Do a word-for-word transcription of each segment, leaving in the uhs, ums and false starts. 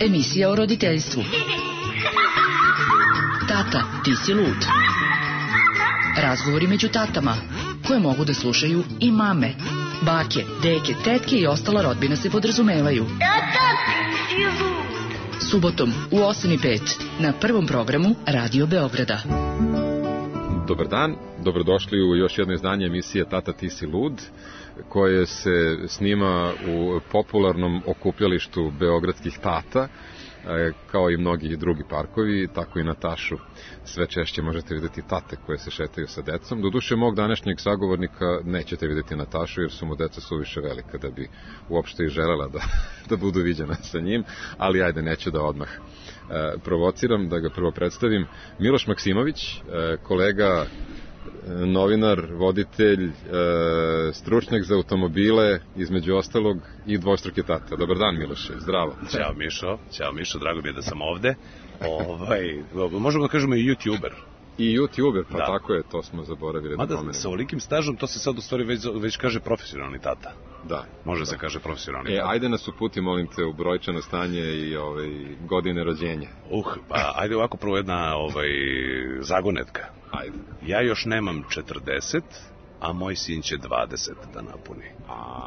Emisija o roditeljstvu. Tata, ti si lud. Razgovori među tatama, koje mogu da slušaju i mame. Bake, deke, tetke i ostala rodbina se podrazumevaju. Tata, ti si lud. Subotom u osam i pet na prvom programu Radio Beograda. Dobar dan, dobrodošli u još jedno izdanje emisije Tata, ti si lud, koje se snima u popularnom okupljalištu beogradskih tata, kao i mnogi drugi parkovi, tako i Natašu. Sve češće možete vidjeti tate koje se šetaju sa decom. Doduše, mog današnjeg sagovornika nećete vidjeti Natašu, jer su mu deca suviše velika da bi uopšte i želela da, da budu viđena sa njim, ali ajde, neću da odmah e, provociram, da ga prvo predstavim. Miloš Maksimović, e, kolega, novinar, voditelj, e, stručnjak za automobile, između ostalog i dvostruki tata. Dobar dan, Miloše, zdravo. Ćao Mišo, ćao Mišo, drago mi je da sam ovde. Ovaj, možemo da kažemo i YouTuber. I YouTuber, pa da. Tako je, to smo zaboravili. Mada, da pomenemo. Sa ovolikim stažom, to se sad u stvari već, već kaže profesionalni tata. Da. Može da. se kaže profesionalni e, tata. Ajde nas uputi, molim te, u brojčano stanje i ovaj, godine rođenja. Uh, pa ajde ovako prvo jedna ovaj, zagonetka. Ajde. Ja još nemam četrdeset, a moj sin će dvadeset da napuni. A...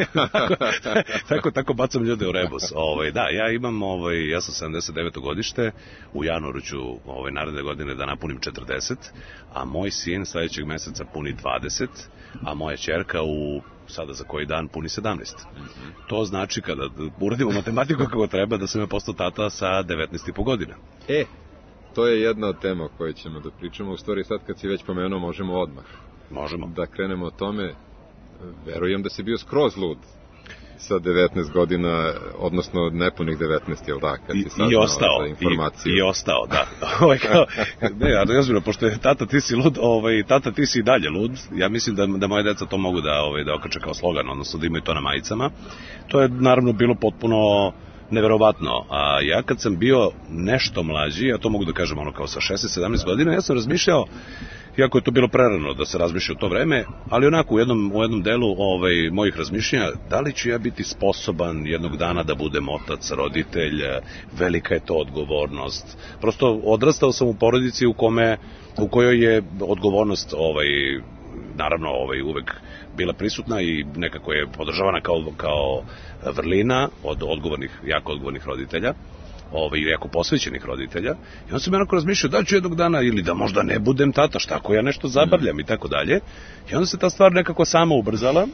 tako, tako bacam ljude u rebus. Ovaj, da, ja imam, ovaj, ja sam sedamdeset deveto godište, u januaru ću ovaj, naredne godine da napunim četrdeset, a moj sin sledećeg meseca puni dvadeset, a moja ćerka u sada za koji dan puni sedamnaest. Mm-hmm. To znači kada uradimo matematiku kako treba da sam ja postao tata sa devetnaest i po godina. E, to je jedna od tema o kojoj ćemo da pričamo. U stvari sad kad si već pomenuo, možemo odmah. Možemo. Da krenemo o tome. Verujem da si bio skroz lud sa devetnaest godina, odnosno nepunih devetnaest, jel da? Kad I, si saznao i ostao, za informaciju. I, i ostao, da. Ovaj, kao, ne, ja ozbiljno, pošto je tata ti si lud, ovaj, tata ti si i dalje lud, ja mislim da, da moje deca to mogu da, ovaj, da okače kao slogan, odnosno da imaju to na majicama. To je naravno bilo potpuno neverovatno, a ja kad sam bio nešto mlađi, ja to mogu da kažem ono kao sa šesnaest sedamnaest godina, ja sam razmišljao, iako je to bilo prerano da se razmišlja u to vreme, ali onako u jednom, u jednom delu ovaj, mojih razmišljanja, da li ću ja biti sposoban jednog dana da budem otac, roditelj, velika je to odgovornost. Prosto odrastao sam u porodici u kome, u kojoj je odgovornost ovaj, naravno ovaj, uvek bila prisutna i nekako je podržavana kao, kao vrlina od odgovornih, jako odgovornih roditelja, ovaj, jako posvećenih roditelja. I on sam ja onako razmišljao da ću jednog dana ili da možda ne budem tata, šta ako ja nešto zabrljam i tako dalje. I onda se ta stvar nekako sama ubrzala.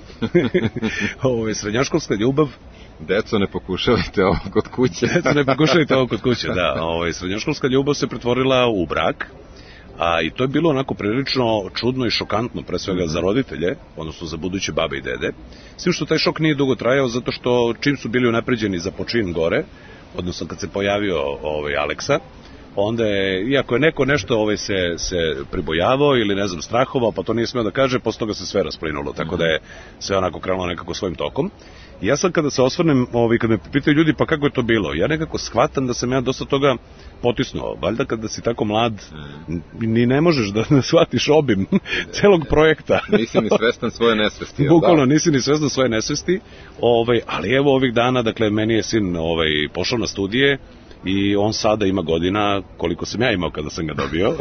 Ovaj, srednjoškolska ljubav. Deco, ne pokušavajte ovo kod kuće. Deco, ne pokušavajte ovo kod kuće, da. Ovaj, srednjoškolska ljubav se pretvorila u brak. A i to je bilo onako prilično čudno i šokantno, pre svega za roditelje, odnosno za buduće babe i dede. S tim što taj šok nije dugo trajao, zato što čim su bili unapređeni za počin gore, odnosno kad se pojavio ovaj, Aleksa, onda je, iako je neko nešto ovaj, se, se pribojavao ili ne znam strahovao, pa to nije smeo da kaže, posle toga se sve rasplinulo, tako da je sve onako krenulo nekako svojim tokom. I ja sad kada se osvrnem, ovaj, kad me pitaju ljudi pa kako je to bilo, ja nekako shvatam da sam ja dosta toga potisnuo. Valjda kada si tako mlad, ni ne možeš da ne shvatiš obim celog projekta. Nisi ni svestan svoje nesvesti. Bukvalno nisi ni svestan svoje nesvesti, ovaj, ali evo ovih dana, dakle, meni je sin ovaj, pošao na studije, i on sada ima godina koliko sam ja imao kada sam ga dobio.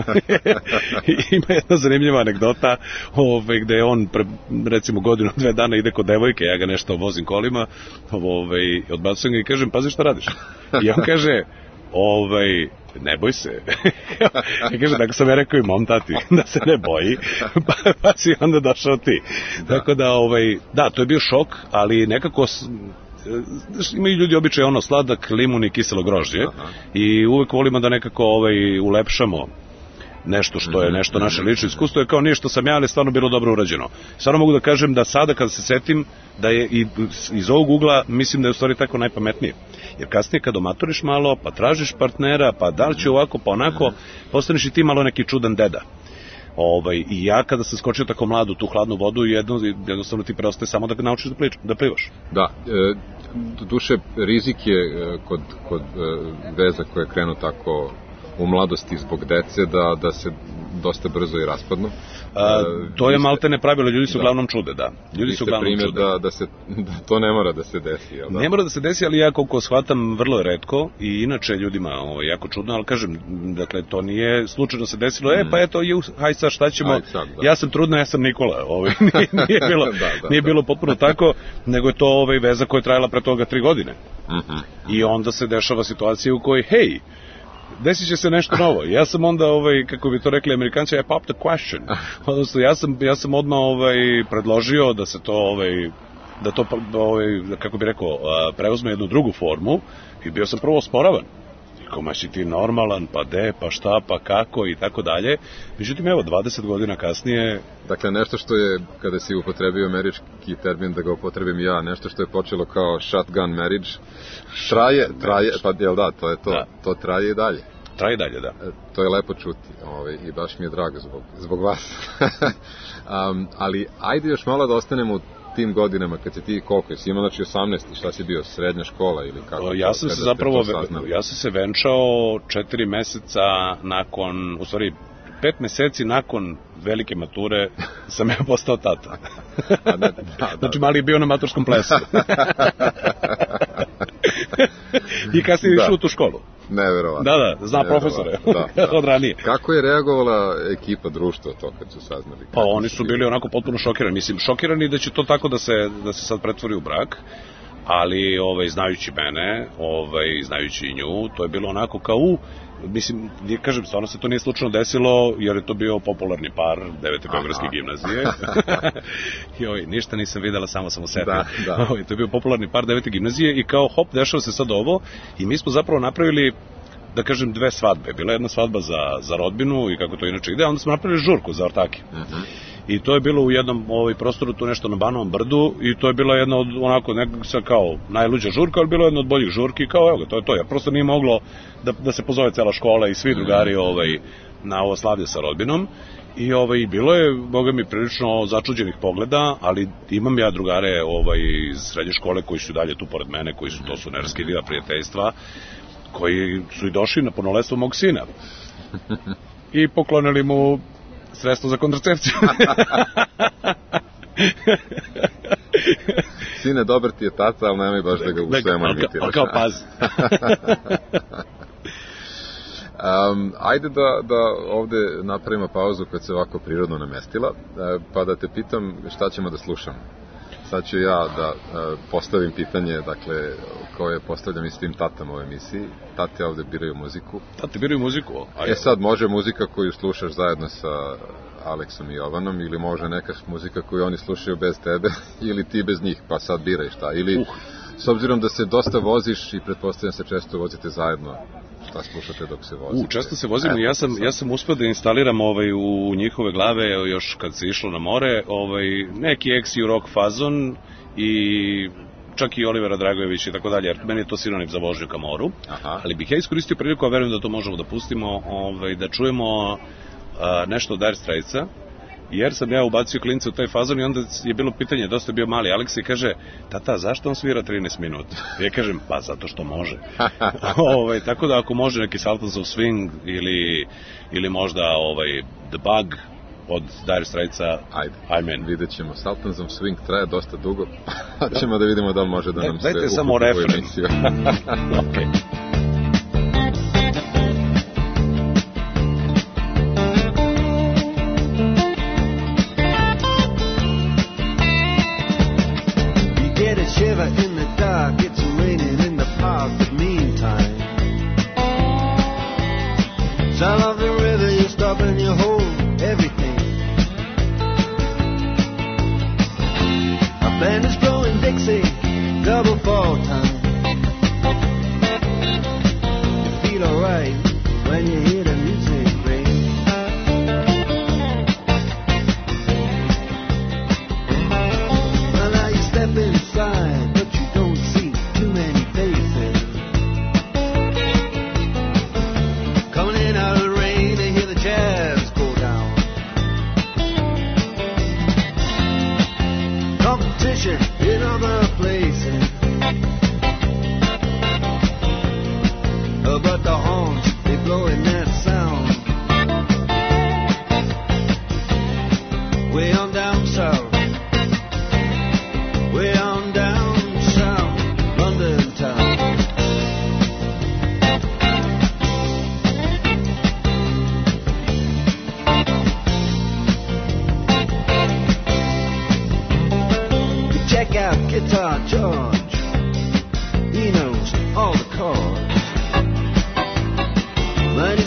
Ima jedna zanimljiva anegdota ove, gde je on pre, recimo godinu, dve dana ide kod devojke, ja ga nešto vozim kolima, ove, odbacujem ga i kažem, pazi šta radiš. I on kaže, ovaj, ne boj se. I kaže, tako sam ja rekao i mom tati, da se ne boji, pa, pa si onda došao ti. Da. Tako da, ovaj, da, to je bio šok, ali nekako imaju ljudi običaj ono sladak, limun i kiselo grožđe. Aha. I uvek volimo da nekako ovaj, ulepšamo nešto što je nešto naše lično iskustvo, je kao nije što sam ja, ali stvarno bilo dobro urađeno. Stvarno mogu da kažem da sada kada se setim da je i iz ovog ugla mislim da je u stvari tako najpametnije. Jer kasnije kad omatoriš malo, pa tražiš partnera, pa da li će ovako, pa onako, postaneš i ti malo neki čudan deda. Ovaj, I ja kada sam skočio tako mlad u tu hladnu vodu, jedno, jednostavno ti preostaje samo da naučiš da, plič, da plivaš. Da, e, duše rizik je e, kod, kod e, veza koje krenu tako u mladosti zbog dece, da, da se dosta brzo i raspadnu. A, to je maltene pravilo, ljudi se uglavnom čude, da. Ljudi se uglavnom primjer čude. Da, da, se, da to ne mora da se desi. Jel da? Ne mora da se desi, ali ja koliko shvatam vrlo je retko i inače ljudima ovo, jako čudno, ali kažem, dakle, to nije slučajno se desilo, mm. e, pa eto, ju, haj sad, šta ćemo, aj, sad, ja sam trudna, ja sam Nikola, ovaj, nije, nije, bilo, da, da, nije da. bilo potpuno tako, nego je to ovaj, veza koja je trajala pre toga tri godine. Mm-hmm. I onda se dešava situacija u kojoj, hej, desit će se nešto novo. Ja sam onda, ovaj, kako bi to rekli Amerikanci, I popped the question. Odnosno, ja sam, ja sam odmah ovaj, predložio da se to, ovaj, da to, ovaj, kako bi rekao, preuzme jednu drugu formu i bio sam prvo osporavan. Koma si ti normalan, pa de, pa šta, pa kako i tako dalje. Međutim, evo, dvadeset godina kasnije... Dakle, nešto što je, kada si upotrebio američki termin, da ga upotrebim ja, nešto što je počelo kao shotgun marriage, traje, traje, pa jel da, to je to, da. To traje i dalje. Traje i dalje, da. To je lepo čuti, ovaj, i baš mi je drago zbog, zbog vas. um, ali, ajde još malo da ostanemo u tim godinama, kad si ti koliko, si imao znači osamnaest, šta si bio, srednja škola ili kako? Ja sam se zapravo, ja sam se venčao četiri meseca nakon, u stvari, pet meseci nakon velike mature sam ja postao tata. A ne, da, da. Znači, mali je bio na maturskom plesu. I kasnije išao u tu školu. Neverovatno. Da, da, zna profesore. Da, da. Od ranije. Kako je reagovala ekipa, društva to kad su saznali? Pa oni su bili onako potpuno šokirani. Mislim, šokirani da će to tako da se, da se sad pretvori u brak, ali ovaj, znajući mene, ovaj, znajući i nju, to je bilo onako kao u... Mislim, kažem, stvarno se to nije slučajno desilo, jer je to bio popularni par devete beogradske gimnazije. Joj, ništa nisam videla, samo sam u sebi. Da, da. To je bio popularni par devete gimnazije i kao hop, dešava se sad ovo i mi smo zapravo napravili, da kažem, dve svadbe. Bila je jedna svadba za, za rodbinu i kako to inače ide, a onda smo napravili žurku za ortake. Uh-huh. I to je bilo u jednom ovaj, prostoru tu nešto na Banovom brdu i to je bila jedna od onako nekako kao najluđa žurka, ali bilo je jedna od boljih žurki, kao evo ga, to je to. Ja prosto nije moglo da, da se pozove cela škola i svi drugari ovaj, na ovo slavlje sa rodbinom. I ovaj, bilo je, boga mi, prilično začuđenih pogleda, ali imam ja drugare ovaj, iz srednje škole koji su dalje tu pored mene, koji su, to su neraskidiva prijateljstva, koji su i došli na punoletstvo mog sina. I poklonili mu sredstvo za kontracepciju. Sine, dobar ti je tata, ali nemoj baš da ga u svemu imitiraš. Ali kao pazi. Um, ajde da, da ovde napravimo pauzu kad se ovako prirodno namestila, pa da te pitam šta ćemo da slušamo. Sad ću ja da uh, postavim pitanje, dakle, koje postavljam i svim tatama u emisiji. Tate ovde biraju muziku. Tate biraju muziku? E sad, može muzika koju slušaš zajedno sa Aleksom i Jovanom, ili može neka muzika koju oni slušaju bez tebe, ili ti bez njih, pa sad biraj šta. Ili, uh. s obzirom da se dosta voziš i pretpostavljam se često vozite zajedno, šta slušate dok se vozite? U, često se vozimo i ja sam, ja sam uspio da instaliram ovaj, u njihove glave, još kad se išlo na more, ovaj, neki ex-u rock fazon i čak i Olivera Dragojević i tako dalje, jer meni je to sinonim za vožnju ka moru. Aha. Ali bih ja iskoristio priliku, a verujem da to možemo da pustimo, ovaj, da čujemo a, nešto od Dire Straitsa, jer sam ja ubacio klinca u taj fazon i onda je bilo pitanje, dosta je bio mali Aleks i kaže, tata, zašto on svira trinaest minuta? Ja kažem, pa zato što može. ovaj, tako da ako može neki Sultans of Swing ili, ili možda ovaj, The Bug od Dire Straitsa, ajde, amen. Vidjet ćemo. Sultans of Swing traje dosta dugo, pa ćemo da vidimo da li može da nam sve ukupi samo u emisiju. Okej. Shiver in the dark, it's raining in the park, but meantime sound of the river, you stop and you hold everything. A band is blowing Dixie, double fall time.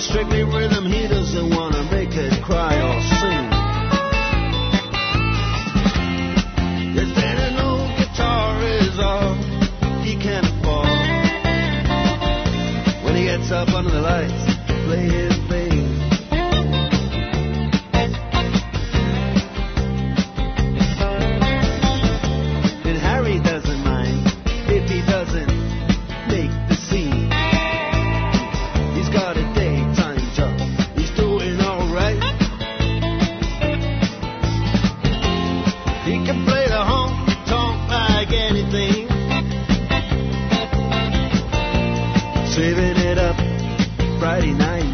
It's strictly rhythm, he doesn't wanna make it cry or sing. Yes, then an old guitar is all he can afford. When he gets up under the lights to play his thing. And Harry doesn't mind if he doesn't make the scene. He's got a daytime job, he's doing alright. He can play the honky-tonk like anything, saving it up Friday night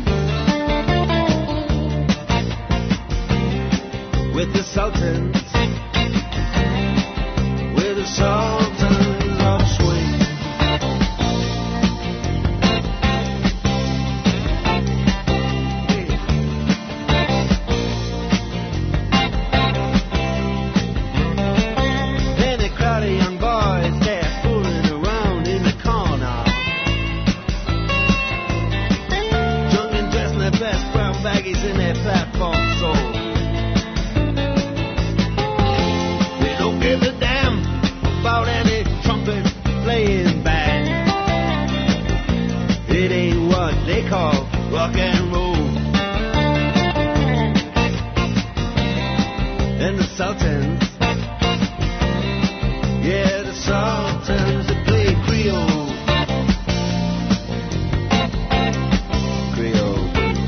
with the Sultans, with the Sultans of Swing. Then a crowd of young boys, they're fooling around in the corner, young and dressed in their best brown baggies in their platform soles. They don't give a damn about any trumpet playing band. It ain't what they call rock and roll. And the Sultans, yeah, the Sultans, they play Creole. Creole.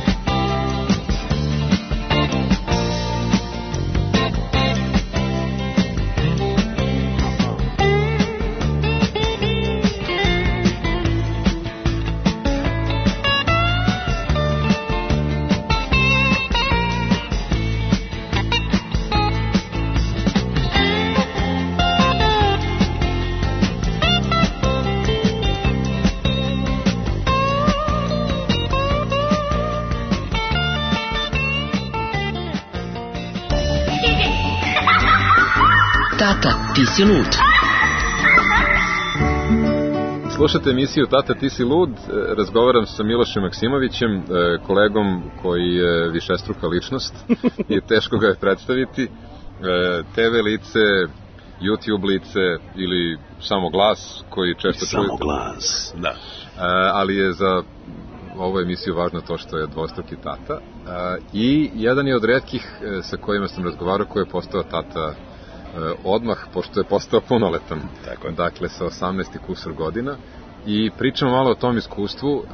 Tata, ti si lud. Slušate emisiju Tata, ti si lud. Razgovaram sa Milošem Maksimovićem, kolegom koji je višestruka ličnost i teško ga je predstaviti. te ve lice, YouTube lice ili samo glas koji često čujete. Samo glas, da. Ali je za ovu emisiju važno to što je dvostruki tata. I jedan je od retkih sa kojima sam razgovarao koji je postao tata odmah, pošto je postao punoletan. Tako je. Dakle, sa osamnaest i kusur godina. I pričamo malo o tom iskustvu.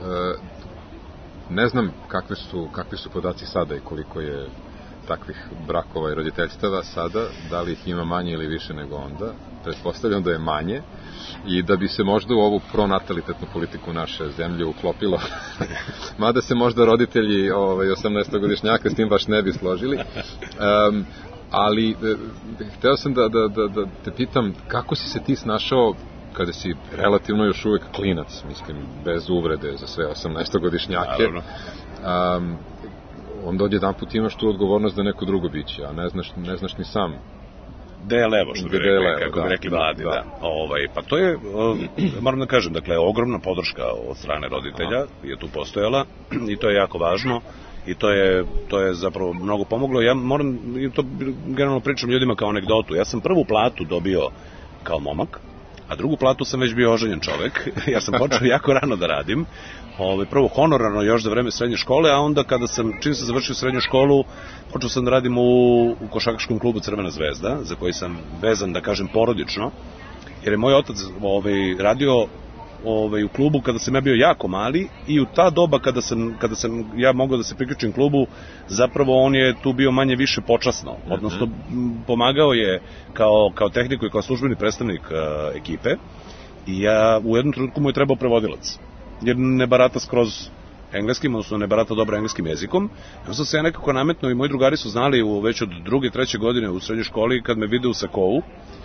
Ne znam kakvi su, kakvi su podaci sada i koliko je takvih brakova i roditeljstava sada, da li ih ima manje ili više nego onda. Pretpostavljam da je manje i da bi se možda u ovu pronatalitetnu politiku naše zemlje uklopilo, mada se možda roditelji ovaj, osamnaestogodišnjaka s tim baš ne bi složili. Um, ali e, hteo sam da, da, da, da te pitam kako si se ti snašao kada si relativno još uvek klinac, mislim, bez uvrede za sve osamnaestogodišnjake. Um, onda odjedan put imaš tu odgovornost da neko drugo biće, a ne znaš, ne znaš ni sam. Da je levo, što bi rekli, levo, kako da, bi rekli da, mladi, da. da. Ovaj, pa to je, moram da kažem, dakle, ogromna podrška od strane roditelja je tu postojala i to je jako važno. I to je, to je zapravo mnogo pomoglo. Ja moram, i to generalno pričam ljudima kao anegdotu, ja sam prvu platu dobio kao momak, a drugu platu sam već bio oženjen čovek. Ja sam počeo jako rano da radim. Ove, prvo honorarno još za vreme srednje škole, a onda kada sam, čim sam završio srednju školu, počeo sam da radim u, u košarkaškom klubu Crvena zvezda, za koji sam vezan, da kažem, porodično, jer je moj otac ove, radio Ovaj, u klubu kada sam ja bio jako mali i u ta doba kada sam, kada sam ja mogao da se priključim klubu, zapravo on je tu bio manje više počasno, odnosno pomagao je kao, kao tehniku i kao službeni predstavnik uh, ekipe i ja u jednom trenutku mu je trebao prevodilac, jer ne barata skroz engleskim, odnosno ne barata dobro engleskim jezikom. Ja sam se ja nekako nametno i moji drugari su znali u, već od druge, treće godine u srednjoj školi kad me vide u sakovu,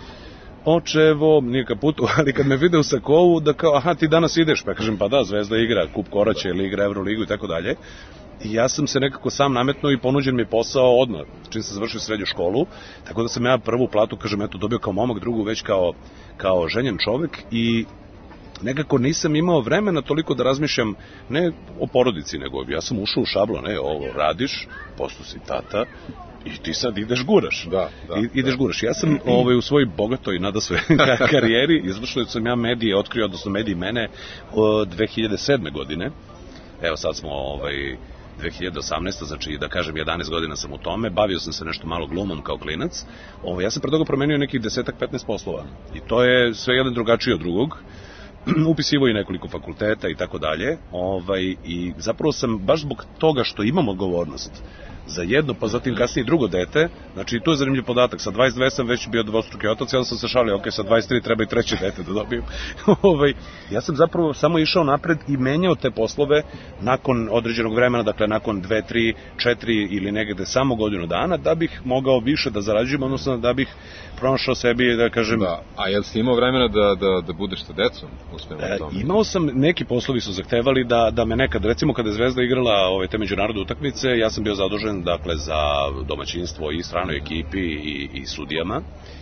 očevo, nije kaputu, ali kad me vide u sakovu, da kao, aha, ti danas ideš, pa kažem, pa da, Zvezda igra Kup Koraće ili igra Euroligu i tako dalje. I ja sam se nekako sam nametnuo i ponuđen mi je posao odmah, čim sam završio srednju školu, tako da sam ja prvu platu, kažem, eto, dobio kao momak, drugu već kao, kao ženjen čovek i nekako nisam imao vremena toliko da razmišljam ne o porodici, nego ja sam ušao u šablon, ne, ovo radiš, posto si tata, i ti sad ideš guraš. Da, da, I, ideš da. guraš. Ja sam ovaj, u svojoj bogatoj nadasve karijeri, izvršio sam ja medije, otkrio, odnosno mediji mene, od dve hiljade sedme godine. Evo sad smo ovaj, dve hiljade osamnaeste. znači da kažem jedanaest godina sam u tome, bavio sam se nešto malo glumom kao klinac. Ovaj, ja sam pre toga promenio nekih desetak petnaest poslova. I to je sve jedan drugačiji od drugog. Upisivo i nekoliko fakulteta i tako dalje. Ovaj, i zapravo sam, baš zbog toga što imam odgovornost za jedno, pa zatim kasnije drugo dete, znači to je zanimljiv podatak, sa dvadeset dve sam već bio dvostruki otac, ja sam se šalio, ok, sa dvadeset tri treba i treće dete da dobijem. ovaj, ja sam zapravo samo išao napred i menjao te poslove nakon određenog vremena, dakle nakon dve, tri, četiri ili negde samo godinu dana, da bih mogao više da zarađujem, odnosno da bih pronašao sebi, da kažem... Da, a jel si imao vremena da, da, da budeš sa decom? E, imao sam, neki poslovi su zahtevali da, da me nekad, recimo kada je Zvezda igrala ove, te međunarodne utakmice, ja sam bio zadužen dakle za domaćinstvo i stranoj ekipi i, i sudijama,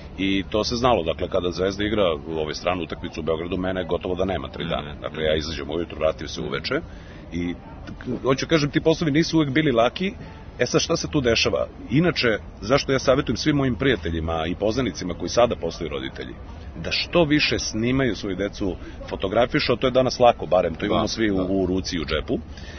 i to se znalo, dakle kada Zvezda igra u ove stranu utakmicu u Beogradu, mene gotovo da nema tri dana, dakle ja izađem ujutru, vratim se uveče i hoću kažem, ti poslovi nisu uvek bili laki. E sad, šta se tu dešava? Inače, zašto ja savjetujem svim mojim prijateljima i poznanicima koji sada postaju roditelji, da što više snimaju svoju decu, fotografišu, a to je danas lako, barem to imamo svi u, u ruci i u džepu.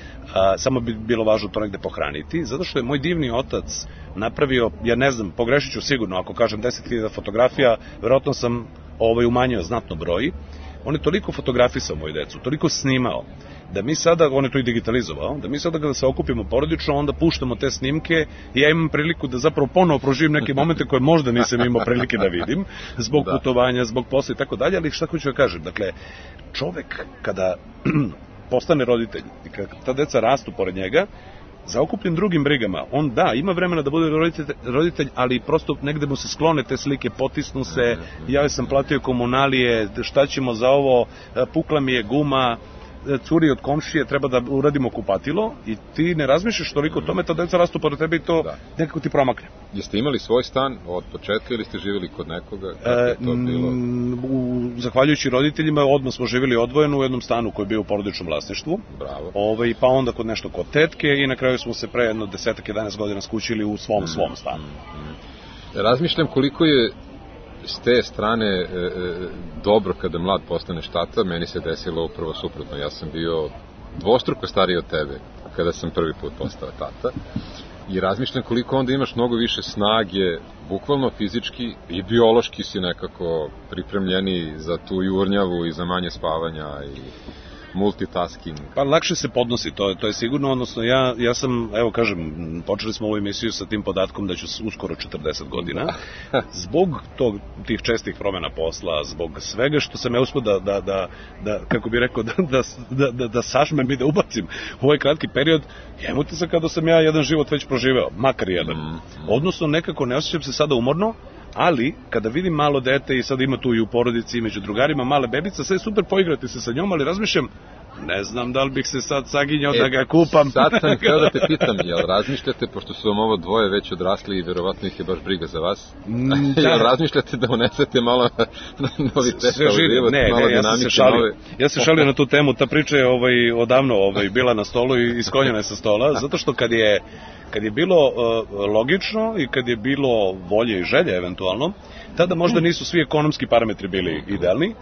A, samo bi bilo važno to negde pohraniti, zato što je moj divni otac napravio, ja ne znam, pogrešit ću sigurno, ako kažem deset hiljada fotografija, verovatno sam ovaj, umanjio znatno broj. On je toliko fotografisao moju decu, toliko snimao, da mi sada, on je to i digitalizovao, da mi sada kada se okupimo porodično, onda puštamo te snimke i ja imam priliku da zapravo ponovo proživim neke momente koje možda nisam imao prilike da vidim, zbog da. putovanja, zbog posla i tako dalje, ali šta hoću da kažem, dakle, čovek kada postane roditelj i kada ta deca rastu pored njega, zaokupljen drugim brigama, on da, ima vremena da bude roditelj, roditelj, ali prosto negde mu se sklone te slike, potisnu se, ja sam platio komunalije, šta ćemo za ovo, pukla mi je guma, curi od komšije, treba da uradimo kupatilo, i ti ne razmišljaš toliko o tome, ta deca rastu pored tebe i to da. nekako ti promakne. Jeste imali svoj stan od početka ili ste živjeli kod nekoga? Kako je to bilo? U, zahvaljujući roditeljima, odmah smo živjeli odvojeno u jednom stanu koji je bio u porodičnom vlasništvu. Bravo. Ovaj, pa onda kod nešto kod tetke i na kraju smo se pre jedno desetak jedanaest godina skućili u svom, mm, svom stanu. Mm, mm. Razmišljam koliko je s te strane e, e, dobro kada mlad postaneš tata. Meni se desilo upravo suprotno. Ja sam bio dvostruko stariji od tebe kada sam prvi put postao tata. I razmišljam koliko onda imaš mnogo više snage, bukvalno fizički i biološki si nekako pripremljeni za tu jurnjavu i za manje spavanja i multitasking. Pa lakše se podnosi, to je, to je sigurno, odnosno ja, ja sam, evo kažem, počeli smo ovu emisiju sa tim podatkom da ću uskoro četrdeset godina, zbog tog, tih čestih promjena posla, zbog svega što sam ja uspio da, da, da, da kako bi rekao, da, da, da, da, da sažmem i da ubacim u ovaj kratki period, ja imam se kada sam ja jedan život već proživeo, makar jedan. Mm, mm. Odnosno nekako ne osjećam se sada umorno, ali kada vidim malo dete i sad ima tu i u porodici i među drugarima male bebica, sve je super poigrati se sa njom, ali razmišljam, ne znam da li bih se sad saginjao e, da ga kupam. Sad sam htio da te pitam, jel razmišljate, pošto su vam ovo dvoje već odrasli i verovatno ih je baš briga za vas, da. Jel razmišljate da unesete malo noviteta u život, ne, malo ne, ja sam se šalio, nove... ja sam šalio na tu temu, ta priča je ovaj, odavno ovaj, bila na stolu i iskonjena je sa stola, zato što kad je kad je bilo uh, logično i kad je bilo volje i želje eventualno, tada možda nisu svi ekonomski parametri bili idealni,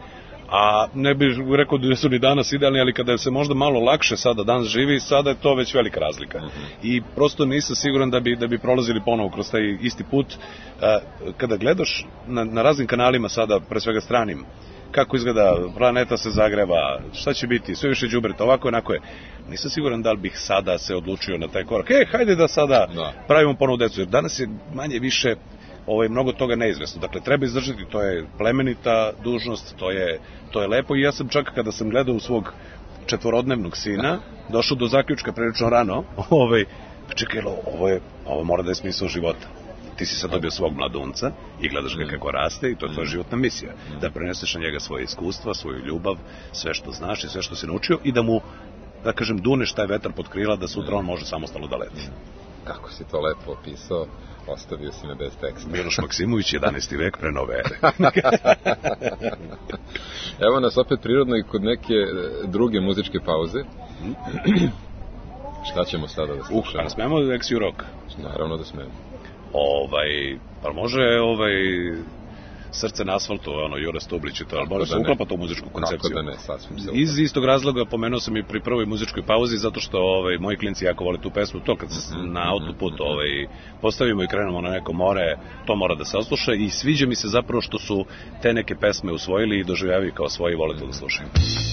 a ne bih rekao da su ni danas idealni, ali kada se možda malo lakše sada danas živi, sada je to već velika razlika. Uh-huh. I prosto nisam siguran da bi, da bi prolazili ponovo kroz taj isti put. Uh, kada gledaš na, na raznim kanalima sada, pre svega stranim, kako izgleda, planeta se zagreva, šta će biti, sve više đubreta, ovako je, onako je. Nisam siguran da li bih sada se odlučio na taj korak. E, hajde da sada da. pravimo ponovo decu, jer danas je manje više ovaj, mnogo toga neizvesno. Dakle, treba izdržati, to je plemenita dužnost, to je, to je lepo, i ja sam čak kada sam gledao u svog četvorodnevnog sina, došao do zaključka prilično rano, ovaj, čekaj, ovo, je, ovo mora da je smisao života. Ti si sad dobio svog mladunca i gledaš ga kako raste i to je tvoja životna misija. Da preneseš na njega svoje iskustva, svoju ljubav, sve što znaš i sve što si naučio i da mu, da kažem, duneš taj vetar pod krila da sutra on može samostalno da leti. kako si to lepo opisao, ostavio si me bez teksta. Miloš Maksimović, jedanaesti vek pre nove ere. Evo nas opet prirodno i kod neke druge muzičke pauze. Šta ćemo sada da slušamo? Uh, a smemo Exio Rock? Naravno da smemo. Ovaj, pa može ovaj Srce na asfaltu, ono, Jure Stublić i to, ali mora se uklapa to u muzičku koncepciju. Kako da ne, sasvim se. Iz istog razloga pomenuo sam i pri prvoj muzičkoj pauzi, zato što ovaj, moji klinci jako vole tu pesmu, to kad se na autoput ovaj, postavimo i krenemo na neko more, to mora da se osluša i sviđa mi se zapravo što su te neke pesme usvojili i doživljavaju kao svoji, vole to da slušaju.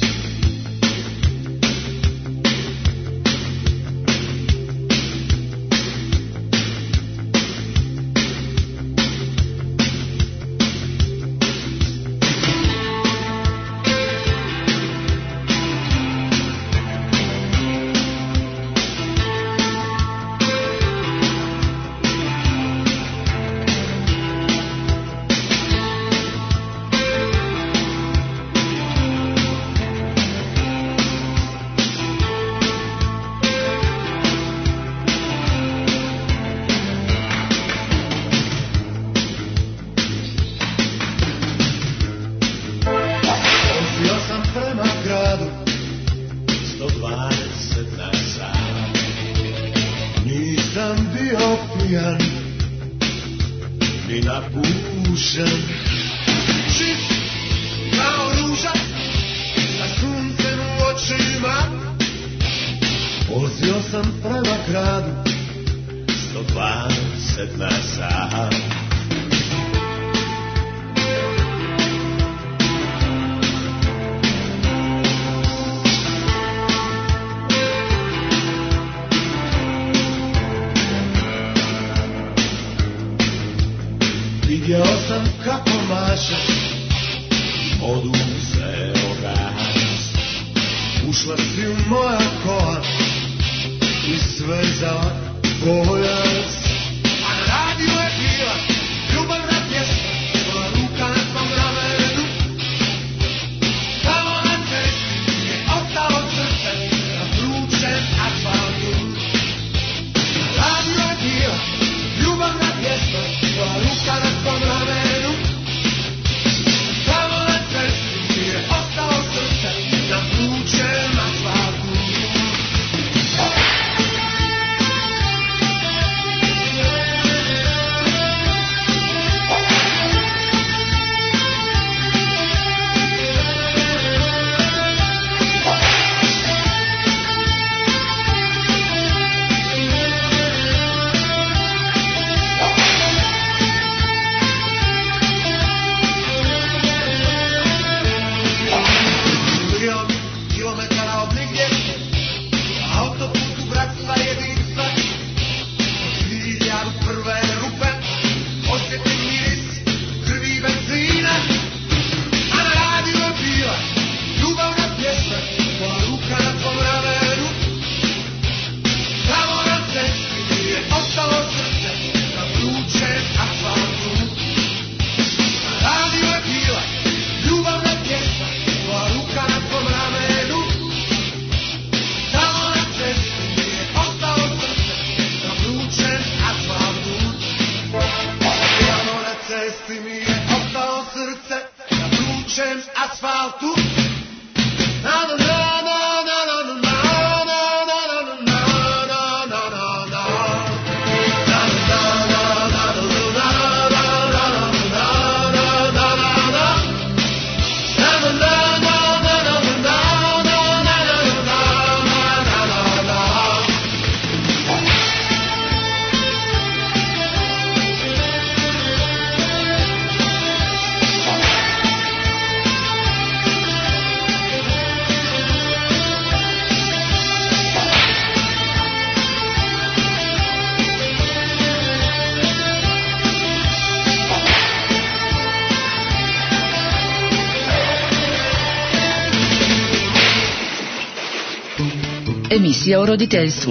Emisija o roditeljstvu.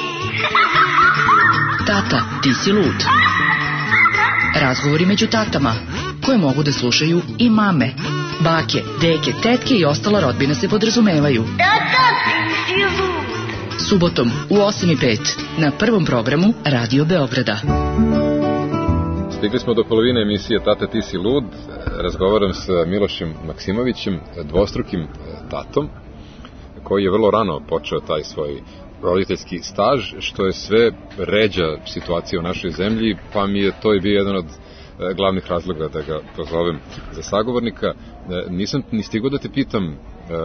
Tata, ti si lud. Razgovori među tatama, koje mogu da slušaju i mame. Bake, deke, tetke i ostala rodbina se podrazumevaju. Tata, ti si lud. subotom u osam i pet na prvom programu Radio Beograda. Stigli smo do polovine emisije Tata ti si lud. Razgovaram sa Milošem Maksimovićem, dvostrukim tatom, koji je vrlo rano počeo taj svoj roditeljski staž, što je sve ređa situacija u našoj zemlji, pa mi je to i bio jedan od glavnih razloga da ga pozovem za sagovornika. Nisam ni stigao da te pitam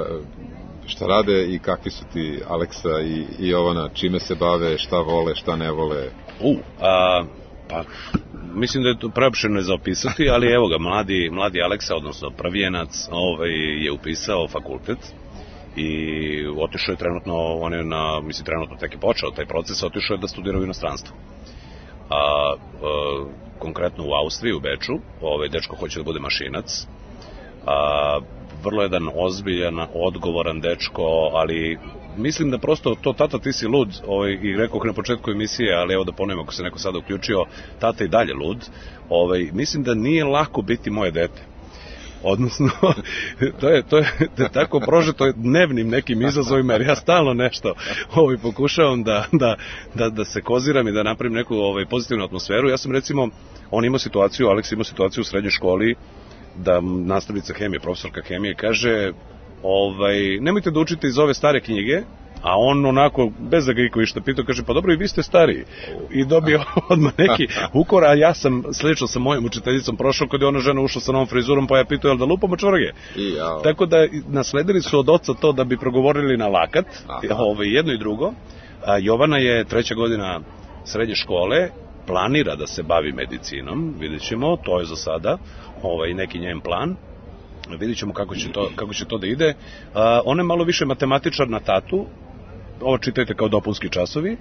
šta rade i kakvi su ti Aleksa i, i Jovana, čime se bave, šta vole, šta ne vole. U, a, pa mislim da je to preopširno za opisati, ali evo ga, mladi, mladi Aleksa, odnosno prvijenac, ovaj, je upisao fakultet i otišao je trenutno, on je na, mislim trenutno tek je počeo taj proces, otišao je da studira u inostranstvu. A, a konkretno u Austriji, u Beču, ovaj dečko hoće da bude mašinac. A, vrlo jedan ozbiljan, odgovoran dečko, ali mislim da prosto to tata ti si lud, ovaj, i rekao na početku emisije, ali evo da ponovim ako se neko sada uključio, tata i dalje lud, ovaj, mislim da nije lako biti moje dete. Odnosno, to je, to je, to je tako prožeto dnevnim nekim izazovima, jer ja stalno nešto ovaj, pokušavam da, da, da, da se koziram i da napravim neku ovaj, pozitivnu atmosferu. Ja sam recimo, on ima situaciju, Aleks ima situaciju u srednjoj školi, da nastavnica hemije, profesorka hemije, kaže, ovaj, nemojte da učite iz ove stare knjige, a on onako, bez da ga iko išta pitao, kaže, pa dobro, i vi ste stariji. I dobio odmah neki ukor, a ja sam slično sa mojom učiteljicom prošao, kad je ona žena ušla sa novom frizurom, pa ja pitao, jel da lupamo čvrge? Tako da nasledili su od oca to da bi progovorili na lakat, ovaj, jedno i drugo. A Jovana je treća godina srednje škole, planira da se bavi medicinom, vidjet ćemo, to je za sada ovaj, neki njen plan. Vidjet ćemo kako će to, kako će to da ide. A, on je malo više matematičar na tatu, ovo čitajte kao dopunski časovi,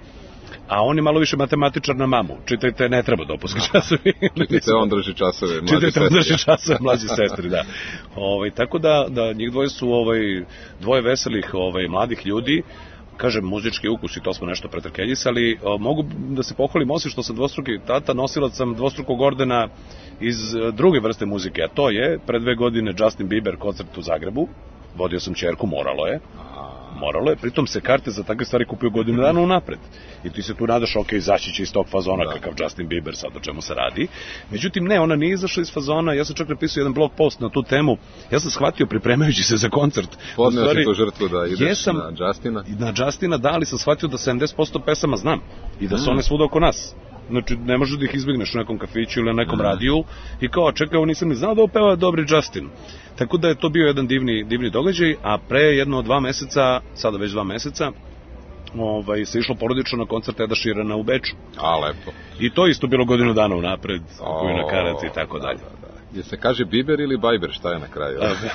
a on je malo više matematičar na mamu. Čitajte, ne treba dopunski časovi. Čitajte, on drži časove mlađe Čitajte, sestri. on drži časove mlađe sestri, da. Ovaj, tako da, da njih dvoje su ovaj, dvoje veselih ovaj, mladih ljudi. Kažem, muzički ukus i to smo nešto pretrkeljisali. Mogu da se pohvalim, osim što sam dvostruki tata, nosilac sam dvostrukog ordena iz druge vrste muzike, a to je pre dve godine Justin Bieber koncert u Zagrebu. Vodio sam ćerku, moralo je. Moralo je, pritom se karte za takve stvari kupuju godinu dana unapred. I ti se tu nadaš, ok, izaći će iz tog fazona da. Kakav Justin Bieber, sad o čemu se radi. Međutim, ne, ona nije izašla iz fazona, ja sam čak napisao jedan blog post na tu temu, ja sam shvatio pripremajući se za koncert. Podneo si tu žrtvu da ideš jesam, na Justina? Na Justina, da, ali sam shvatio da sedamdeset posto pesama znam i da su mm. one svuda oko nas. Znači, ne možeš da ih izbjegneš u nekom kafiću ili na nekom mm. radiju i kao, čekaj, ovo nisam ni znao da opeva dobri Justin. Tako da je to bio jedan divni, divni događaj, a pre jedno dva meseca, sada već dva meseca, ovaj, se išlo porodično na koncert Eda Sheerana u Beču. A, lepo. I to isto bilo godinu dana unapred, kupuju na karati i tako dalje. Da, da, da. Je se kaže Bieber ili Bieber, šta je na kraju?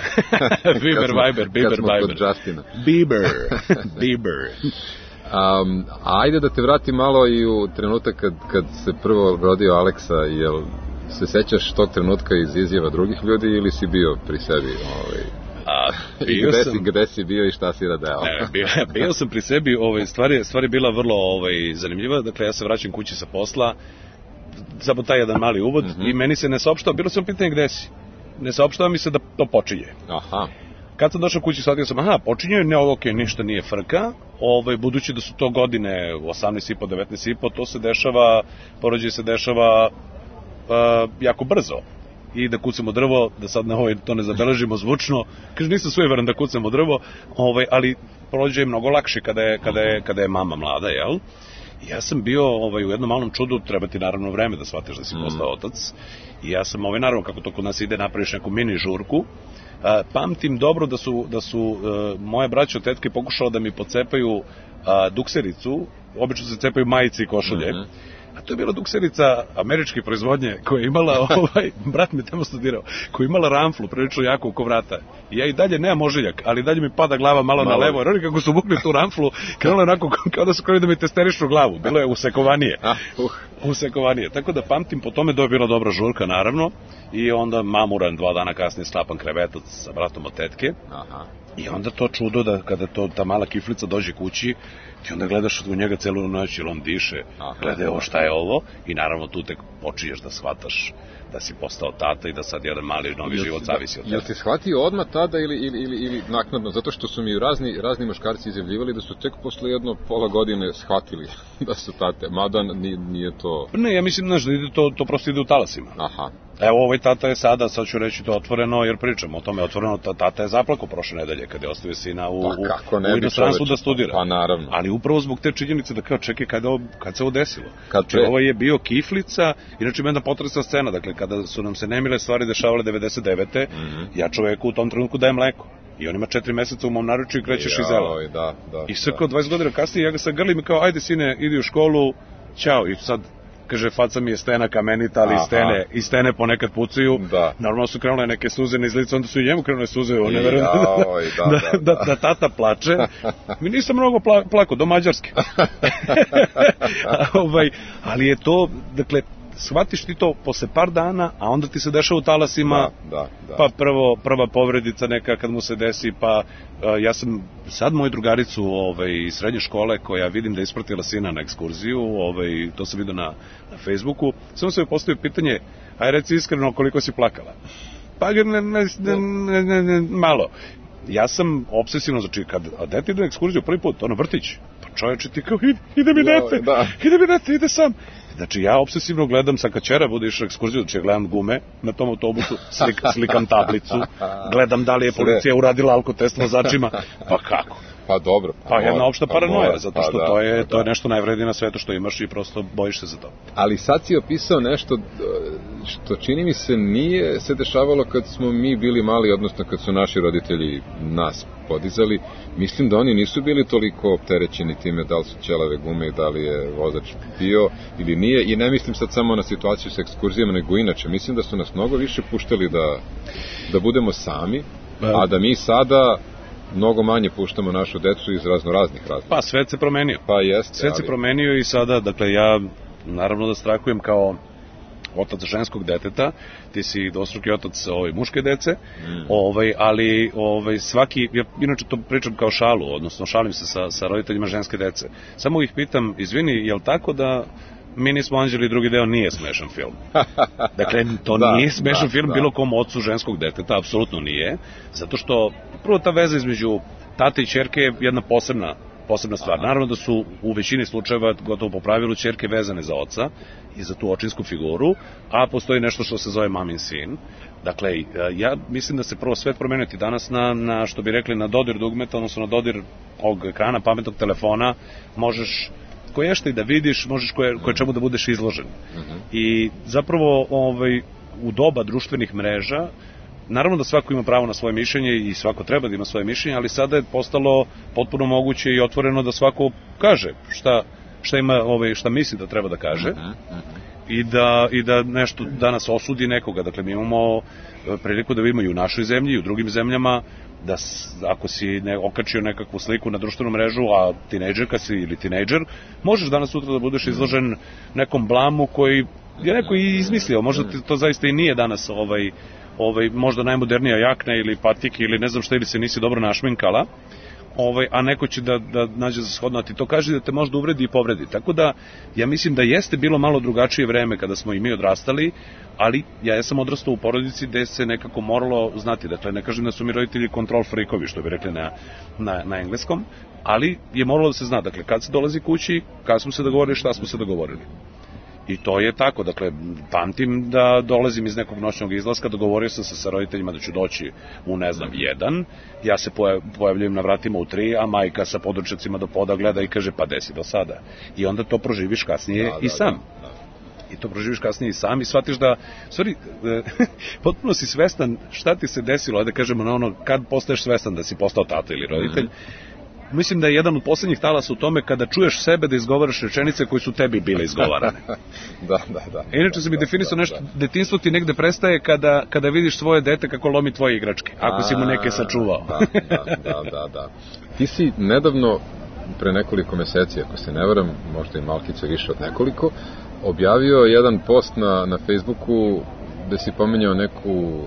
Bieber, Bieber, Bieber, kad smo Bieber. kod Justina. Bieber, Bieber. Um, ajde da te vrati malo i u trenutak kad, kad se prvo rodio Aleksa, jel se sećaš tog trenutka iz izjava drugih ljudi ili si bio pri sebi? Ovaj, A, bio gde, sam, si, gde si bio i šta si radeo? Ne, bio, bio sam pri sebi, ovaj, stvar, je, stvar je bila vrlo ovaj, zanimljiva, dakle ja se vraćam kući sa posla, samo taj jedan mali uvod, mm-hmm. i meni se ne saopštava, bilo sam pitanje gde si, ne saopštava mi se da to počinje. Aha. Kad sam došao kući, shvatio sam, aha, počinje, ne, ovo, ok, ništa nije frka, ovaj, budući da su to godine osamnaest i po, devetnaest i po, to se dešava, porođaj se dešava uh, jako brzo. I da kucamo drvo, da sad na ovaj, to ne zabeležimo zvučno, kaže, nisam sujeveran da kucamo drvo, ovaj, ali porođaj je mnogo lakše kada je, kada je, kada je mama mlada, jel? I ja sam bio ovaj, u jednom malom čudu, treba ti naravno vreme da shvatiš da si postao otac, i ja sam, ovaj, naravno, kako to kod nas ide, napraviš neku mini žurku. A, pamtim dobro da su, da su a, moje braće od tetke pokušala da mi pocepaju a, duksericu, obično se cepaju majice i košulje, mm-hmm. a to je bila dukserica američke proizvodnje koja je imala, ovaj, brat mi tamo studirao, koja je imala ramflu prilično jako oko vrata. I ja i dalje nemam ožiljak, ali dalje mi pada glava malo, malo. na levo, jer oni kako su vukli tu ramflu, krenulo onako kao da su krenuli da mi testerišu glavu, bilo je usekovanije. Ah, uh. Usekovanije. Tako da pamtim, po tome da je bila dobra žurka, naravno, i onda mamuran dva dana kasnije slapan krevetac sa bratom od tetke. Aha. I onda to čudo da kada to, ta mala kiflica dođe kući, ti onda gledaš u njega celu noć, ili on diše, gledaj ovo šta je ovo, i naravno tu tek počinješ da shvataš da si postao tata i da sad jedan mali novi život zavisi od tebe. Jel ti shvatio odmah tada ili, ili, ili, ili naknadno? Zato što su mi razni, razni muškarci izjavljivali da su tek posle jedno pola godine shvatili da su tate, mada nije, nije to... Ne, ja mislim, znaš, da ide to, to prosto ide u talasima. Aha. Evo, ovaj tata je sada, sad ću reći to otvoreno, jer pričamo o tome otvoreno, tata je zaplako prošle nedelje kada je ostavio sina u, pa, u inostranstvu da studira. Pa naravno. Ali upravo zbog te činjenice da kao čekaj kada ovo, kad se ovo desilo. Kad znači, ovo je bio kiflica, inače ima jedna potresna scena, dakle kada su nam se nemile stvari dešavale devedeset devete. Mm-hmm. Ja čoveku u tom trenutku dajem mleko. I on ima četiri meseca u mom naručju i krećeš iz zela. Da, da, I sve kao dvadeset godina kasnije ja ga sad grlim i kao ajde sine, idi u školu, ćao. I sad kaže, faca mi je stena kamenita, ali i stene, i stene ponekad pucaju. Da. Normalno su krenule neke suze na izlicu, onda su i njemu krenule suze. On ne verujem da, da, da, da, da tata plače. Mi nisam mnogo pla, plako, do Mađarske. ovaj, ali je to, dakle, shvatiš ti to posle par dana, a onda ti se dešava u talasima, da, da, da. Pa prvo, prva povredica neka kad mu se desi, pa uh, ja sam sad moju drugaricu ovaj, iz srednje škole koja vidim da je ispratila sina na ekskurziju, ovaj, to sam vidio na, na Facebooku, samo sam joj postavio pitanje, aj reci iskreno koliko si plakala. Pa ne, ne, ne, ne, ne, ne, malo. Ja sam obsesivno, znači kad dete ide na ekskurziju prvi put, ono vrtić, pa čoveče ti kao ide mi dete, da. ide mi dete, ide sam. Znači ja obsesivno gledam, sa kad ćera bude išla ekskurziju, znači ja gledam gume na tom autobusu, slik, slikam tablicu, gledam da li je policija uradila alkotest vozačima, pa kako? Pa dobro. Pa, pa jedna opšta pa paranoja, mora, zato što pa da, to, je, pa to je da. nešto najvrednije na svetu što imaš i prosto bojiš se za to. Ali sad si opisao nešto što čini mi se nije se dešavalo kad smo mi bili mali, odnosno kad su naši roditelji nas podizali. Mislim da oni nisu bili toliko opterećeni time da li su ćelave gume i da li je vozač bio ili nije. I ne mislim sad samo na situaciju sa ekskurzijama, nego inače. Mislim da su nas mnogo više puštali da, da budemo sami, a da mi sada mnogo manje puštamo našu decu iz raznoraznih razloga. Pa svet se promenio. Pa jeste. Svet ali... se promenio i sada, dakle, ja naravno da strahujem kao otac ženskog deteta, ti si dvostruki otac ovaj, muške dece, mm. ovaj, ali ovaj, svaki, ja inače to pričam kao šalu, odnosno šalim se sa, sa roditeljima ženske dece. Samo ih pitam, izvini, je li tako da Mi nismo anđeli, drugi deo nije smešan film? Dakle, to da, nije smešan da, film da. Bilo kom ocu ženskog deteta, apsolutno nije, zato što prvo ta veza između tate i ćerke je jedna posebna posebna stvar. Aha. Naravno da su u većini slučajeva, gotovo po pravilu, ćerke vezane za oca i za tu očinsku figuru, a postoji nešto što se zove mamin sin. Dakle, ja mislim da se prvo svet promeniti danas na, na što bi rekli, na dodir dugmeta, odnosno na dodir ovog ekrana, pametnog telefona, možeš koje što i da vidiš, možeš koje, koje čemu da budeš izložen. Uh-huh. I zapravo ovaj, u doba društvenih mreža, naravno da svako ima pravo na svoje mišljenje i svako treba da ima svoje mišljenje, ali sada je postalo potpuno moguće i otvoreno da svako kaže šta, šta, ima, ovaj, šta misli da treba da kaže. Uh-huh. Uh-huh. I da, i da nešto danas osudi nekoga. Dakle, mi imamo priliku da vidimo i u našoj zemlji i u drugim zemljama da ako si ne, okačio nekakvu sliku na društvenu mrežu, a tinejdžerka si ili tinejdžer, možeš danas sutra da budeš izložen nekom blamu koji je neko i izmislio. Možda to zaista i nije danas ovaj, ovaj, možda najmodernija jakna ili patik ili ne znam šta, ili se nisi dobro našminkala, ovaj, a neko će da, da nađe za shodno, a ti to kaže da te možda uvredi i povredi. Tako da, ja mislim da jeste bilo malo drugačije vreme kada smo i mi odrastali, ali ja sam odrastao u porodici gde se nekako moralo znati, dakle ne kažem da su mi roditelji control freakovi, što bi rekli na, na, na engleskom, ali je moralo da se zna, dakle kad se dolazi kući, kad smo se dogovorili, šta smo se dogovorili. I to je tako, dakle, pamtim da dolazim iz nekog noćnog izlaska, dogovorio sam se sa roditeljima da ću doći u, ne znam, jedan, ja se pojavljujem na vratima u tri, a majka sa područjacima do poda gleda i kaže, pa desi do sada. I onda to proživiš kasnije da, i sam. Da, da. I to proživiš kasnije i sam i shvatiš da, stvari, potpuno si svestan šta ti se desilo, ajde kažemo na ono, kad postaješ svestan da si postao tata ili roditelj, mm-hmm. Mislim da je jedan od poslednjih talasa u tome kada čuješ sebe da izgovaraš rečenice koje su tebi bile izgovarane. da, da, da. Inače se mi definisao nešto, detinjstvo ti negde prestaje kada, kada vidiš svoje dete kako lomi tvoje igračke, ako si mu neke sačuvao. da, da, da, da, da. Ti si nedavno, pre nekoliko meseci, ako se ne varam, možda i malkice više od nekoliko, objavio jedan post na, na Facebooku gde si pominjao neku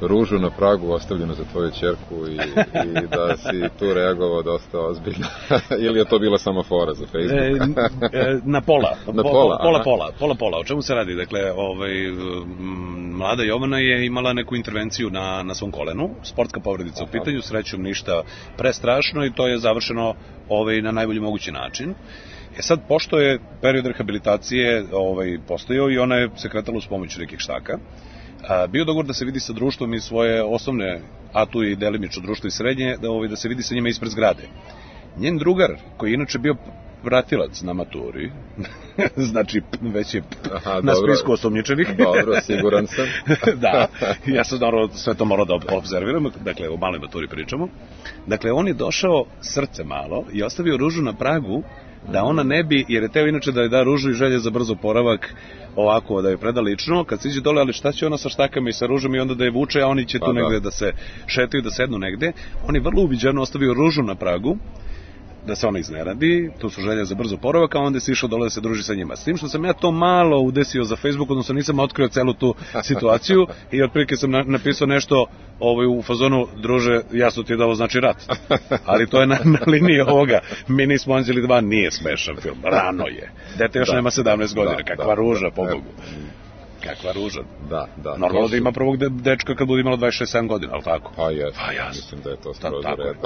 ružu na pragu ostavljenu za tvoju ćerku i, i da si tu reagovao dosta ozbiljno. Ili je to bila samo fora za Facebook? e, e, na pola. Na pola, pola, pola, pola, pola. O čemu se radi? Dakle, ovaj, mlada Jovana je imala neku intervenciju na, na svom kolenu, sportska povredica u pitanju, srećom ništa prestrašno i to je završeno ovaj, na najbolji mogući način. E sad, pošto je period rehabilitacije ovaj, postojao i ona je se kretala uz pomoć nekih štaka, a, bio dogovor da se vidi sa društvom i svoje osnovne, a tu i delimično društvo i srednje, da, ovaj, da se vidi sa njima ispred zgrade. Njen drugar, koji je inače bio pratilac na maturi, znači već je Aha, na dobro. Spisku osumnjičenih. Dobro, siguran sam. Da, ja sam naravno sve to morao da obzerviram, dakle o maloj maturi pričamo. Dakle, on je došao srce malo i ostavio ružu na pragu da ona ne bi, jer je teo inače da je da ružu i želje za brzo poravak, ovako da je preda lično, kad siđe dole, ali šta će ona sa štakama i sa ružom i onda da je vuče, a oni će pa tu da. negde da se šetaju, da sednu negde. On je vrlo uviđeno ostavio ružu na pragu, da se ona izneradi, tu su želje za brzo poravak, a onda se išao dole da se druži sa njima. S tim što sam ja to malo udesio za Facebook, odnosno nisam otkrio celu tu situaciju i otprilike sam na, napisao nešto ovaj, u fazonu, druže, jasno ti je da ovo znači rat. Ali to je na, na liniji ovoga. Mi nismo Anđeli dva, nije smešan film, rano je. Dete još da. nema sedamnaest godina, da, kakva da, ruža, da, pobogu. Kakva ruža. Da, da. Normalno su... da ima prvog de, dečka kad bude imalo dvadeset šest sedam godina, ali tako? Pa jes, pa jas. Mislim da je to skroz u redu.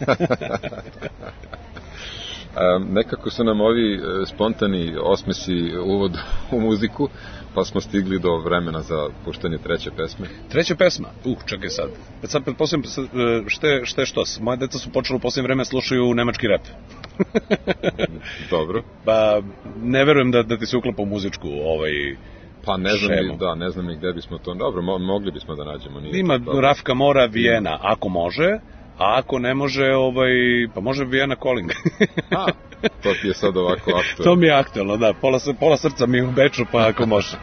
um, nekako su nam ovi uh, spontani osmesi uvod u muziku, pa smo stigli do vremena za puštanje treće pesme. Treća pesma? Uh, čekaj sad. Sad pretpostavljam, šte, šte štos? Moje deca su počeli u posljednje vreme slušaju nemački rap. Dobro. Pa, ne verujem da, da ti se uklapa u muzičku ovaj... Pa ne znam, ni, da, ne znam ni gde bismo to... Dobro, mo, mogli bismo da nađemo. Nije Ima Rafka Mora, Vijena, ako može, a ako ne može, ovaj, pa može Vijena Calling. A, to ti je sad ovako aktualno. To mi je aktualno, da, pola, pola srca mi je u Beču, pa ako može.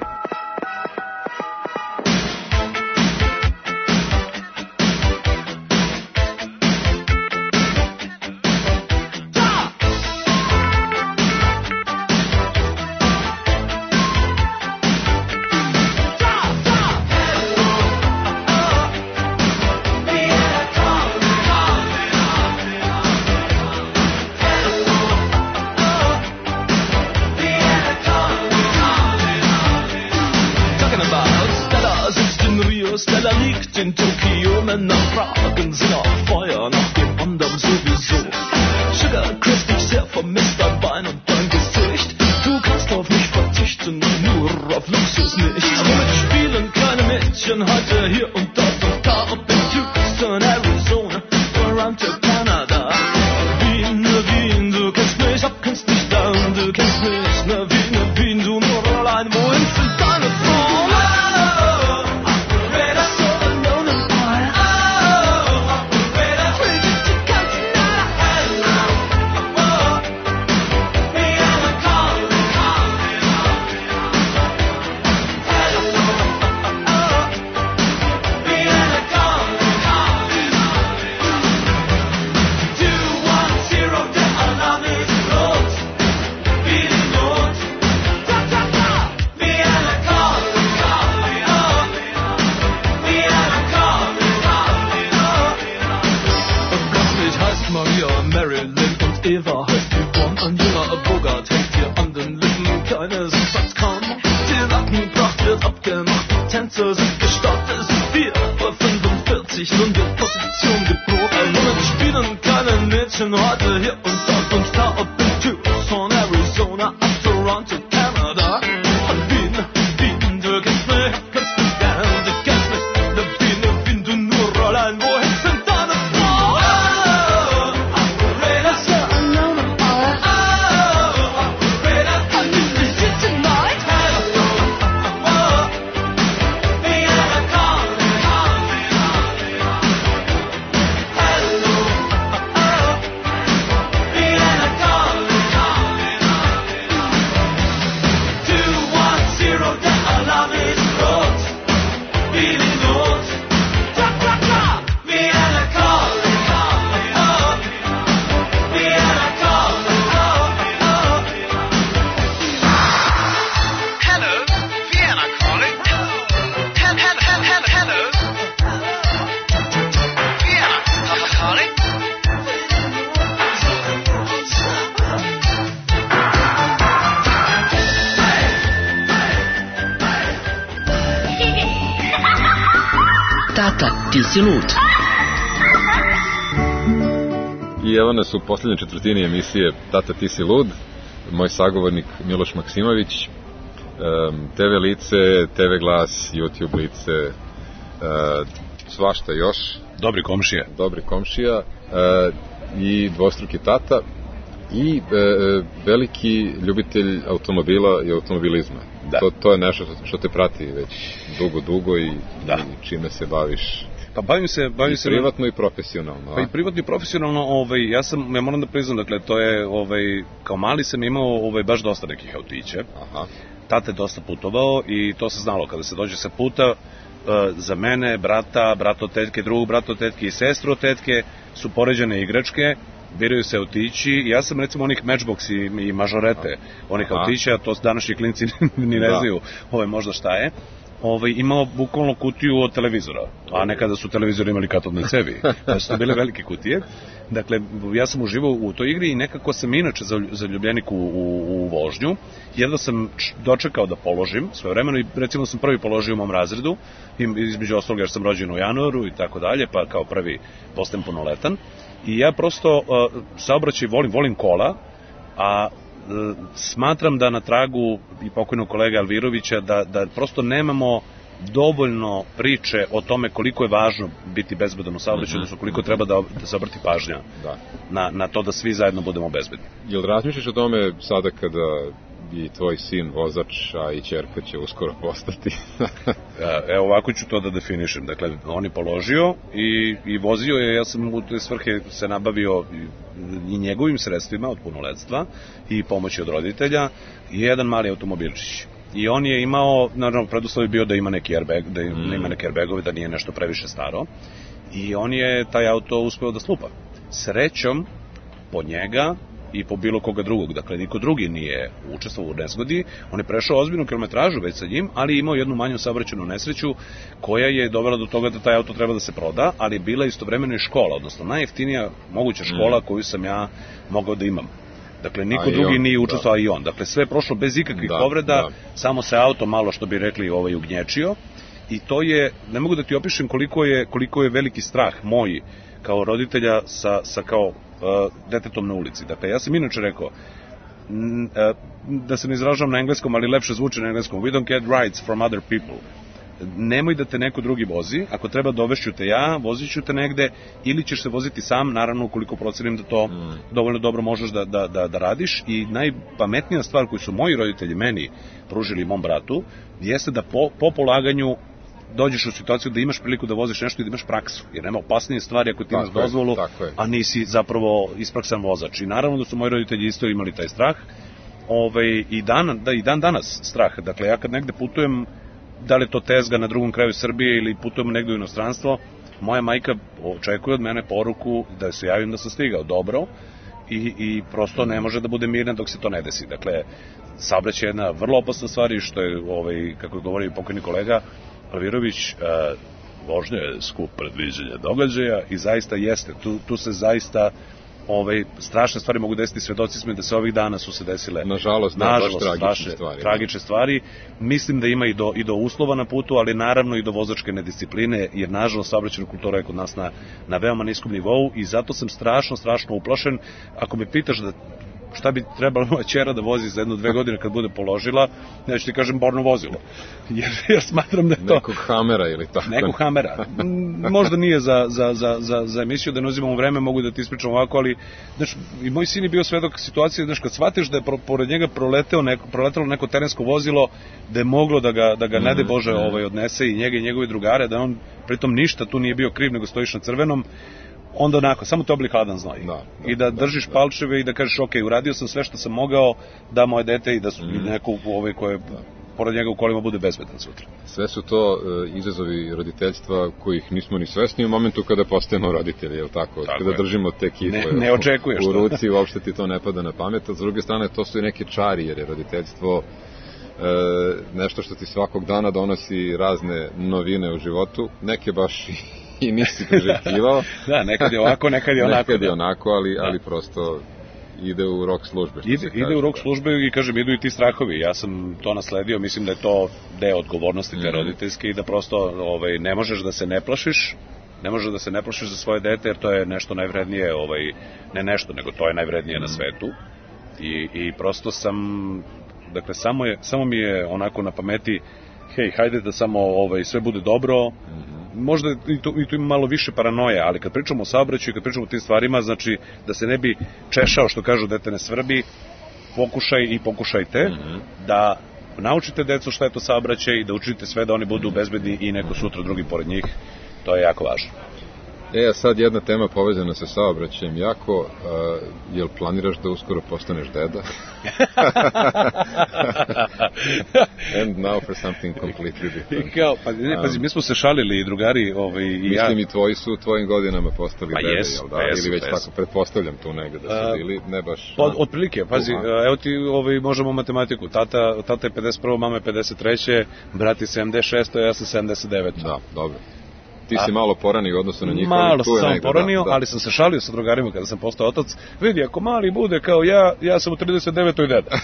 Vienna calling. ti si lud. I evo nas u posljednjoj četvrtini emisije Tata ti si lud, moj sagovornik Miloš Maksimović, te ve lice, te ve glas, YouTube lice, svašta još. Dobri komšija. Dobri komšija i dvostruki tata i veliki ljubitelj automobila i automobilizma. Da. To, to je nešto što te prati već dugo, dugo i, da. i čime se baviš. Pa bavim se, bavim I se privatno na... i profesionalno. Pa i privatno i profesionalno, ovaj, ja sam, ja moram da priznam, dakle, to je, ovaj, kao mali sam imao ovaj, baš dosta nekih autića. Aha. Tata je dosta putovao i to se znalo, kada se dođe sa puta, uh, za mene, brata, brato tetke, drugog brato tetke i sestru tetke su poređene igračke, biraju se autići. Ja sam recimo onih Matchbox i, i mažorete, onih Aha. autića, to današnji klinci ni ne znaju ovaj, možda šta je. Ovaj, imao bukvalno kutiju od televizora, a nekada su televizori imali katodne cevi, pa su to bile velike kutije. Dakle, ja sam uživao u toj igri i nekako sam inače zaljubljenik u, u, u vožnju. Jedno sam dočekao da položim svoje vremeno i recimo sam prvi položio u mom razredu, između ostalog jer sam rođen u januaru i tako dalje, pa kao prvi postajem punoletan. I ja prosto uh, saobraćaj volim, volim kola, a smatram da na tragu i pokojnog kolega Alvirovića da, da prosto nemamo dovoljno priče o tome koliko je važno biti bezbedan u saobraćaju, odnosno koliko treba da, da se obrati pažnja da. Na, na to da svi zajedno budemo bezbedni. Jel razmišljaš o tome sada kada i tvoj sin vozač, a i ćerka će uskoro postati? Evo ovako ću to da definišem. Dakle, on je položio i, i vozio je, ja sam u te svrhe se nabavio i njegovim sredstvima od punoletstva i pomoći od roditelja i jedan mali automobilčić. I on je imao, naravno, preduslov je bio da ima neki airbag, da ima, mm. neki airbagove, da nije nešto previše staro. I on je taj auto uspeo da slupa. Srećom, po njega i po bilo koga drugog, dakle niko drugi nije učestvovao u nezgodi, on je prešao ozbiljnu kilometražu već sa njim, ali imao jednu manju saobraćajnu nesreću koja je dovela do toga da taj auto treba da se proda, ali je bila istovremeno i škola, odnosno najjeftinija moguća škola mm. koju sam ja mogao da imam. Dakle, niko drugi on, nije učestvovao, da. I on. Dakle, sve je prošlo bez ikakvih da, povreda, da. Samo se auto malo, što bi rekli, ovaj, ugnječio. I to je, ne mogu da ti opišem koliko je, koliko je veliki strah moj kao roditelja sa, sa kao uh, detetom na ulici. Dakle, ja sam inače rekao, n, uh, da se ne izražavam na engleskom, ali lepše zvuči na engleskom, we don't get rides from other people. Nemoj da te neko drugi vozi, ako treba dovešću te ja, vozit ću te negde, ili ćeš se voziti sam, naravno ukoliko procenim da to mm. dovoljno dobro možeš da, da, da, da radiš. I najpametnija stvar koju su moji roditelji meni pružili mom bratu, jeste da po, po polaganju dođeš u situaciju da imaš priliku da voziš nešto i da imaš praksu, jer nema opasnije stvari ako ti imaš dozvolu, a nisi zapravo ispraksan vozač. I naravno da su moji roditelji isto imali taj strah, Ove, i, dan, da, i dan danas strah. Dakle, ja kad negde putujem, da li to tezga na drugom kraju Srbije ili putujem negde u inostranstvo, moja majka očekuje od mene poruku da se javim da sam stigao dobro i, i prosto ne može da bude mirna dok se to ne desi. Dakle, saobraćaj je jedna vrlo opasna stvar i što je, ovaj, kako je govorio pokojni kolega Alvirović, e, vožnja je skup predviđanja događaja i zaista jeste. Tu, tu se zaista Ove, strašne stvari mogu desiti, svedoci smo da se ovih dana su se desile nažalost, da, nažalost tragične, strašne, stvari, tragične stvari. Mislim da ima i do, i do uslova na putu, ali naravno i do vozačke nediscipline, jer nažalost saobraćajna kultura je kod nas na, na veoma niskom nivou i zato sam strašno, strašno uplašen. Ako me pitaš da šta bi trebalo moja ćera da vozi za jednu, dve godine kad bude položila, neću ti kažem borno vozilo. Jer, jer smatram da je to... Nekog Hamera ili tako. Nekog Hamera. Možda nije za, za, za, za, za emisiju, da ne uzimamo vreme, mogu da ti ispričam ovako, ali znaš, i moj sin je bio svedok situacije, znaš, kad shvatiš da je pro, pored njega proleteo neko, proletelo neko terensko vozilo, da je moglo da ga, da ga mm, ne de Bože mm. ovaj, odnese i njega i njegove drugare, da on pritom ništa tu nije bio kriv, nego stojiš na crvenom, onda onako, samo te obli hladan znoj. Da, da, I da držiš da, palčeve i da kažeš, ok, uradio sam sve što sam mogao da moje dete i da su mm. neko ovaj, koje da. pored njega u kolima bude bezbedan sutra. Sve su to uh, izazovi roditeljstva kojih nismo ni svesni u momentu kada postajemo roditelji, je li tako? tako kada je. Držimo te kife ne, ne očekuješ u ruci, uopšte ti to ne pada na pamet, a s druge strane to su i neke čari, jer je roditeljstvo E, nešto što ti svakog dana donosi razne novine u životu, neke baš i nisi priželjkivao. Da, nekad je ovako, nekad je onako. Nekad je onako, ali, ali prosto ide u rok službe. Ide, ide u rok službe i kažem, idu i ti strahovi. Ja sam to nasledio, mislim da je to deo odgovornosti te mm. roditeljske i da prosto ovaj, ne možeš da se ne plašiš ne može da se ne plašiš za svoje dete, jer to je nešto najvrednije, ovaj, ne nešto, nego to je najvrednije na svetu. I, i prosto sam, dakle, samo, je, samo mi je onako na pameti, hej, hajde da samo ovaj, sve bude dobro, možda i tu, i tu ima malo više paranoje, ali kad pričamo o saobraćaju, kad pričamo o tim stvarima, znači da se ne bi češao, što kažu, dete ne svrbi, pokušaj i pokušajte mm-hmm. da naučite decu šta je to saobraćaj i da učite sve da oni budu bezbedni i neko sutra drugi pored njih, to je jako važno. E, a sad jedna tema povezana sa saobraćajem jako, uh, jel planiraš da uskoro postaneš deda? And now for something completely different. I kao, pa ne, pazi, mi smo se šalili i drugari, ovaj, i ja... Mislim i tvoji su u tvojim godinama postali pa dede, jes, jel da? Pa jes, ili već pa tako pretpostavljam tu negde da su bili, ne baš... Od, otprilike, pazi, uh-huh. evo ti ovaj, možemo matematiku, tata, tata je pedeset prvo, mama je pedeset treće, brat je sedamdeset šesto, ja sam sedamdeset devet. Da, dobro. Ti si A, malo poranio u odnosu na njih. Malo sam samo poranio, da, da. Ali sam se šalio sa drugarima kada sam postao otac. Vidi, ako mali bude kao ja, ja sam u trideset devetoj deda.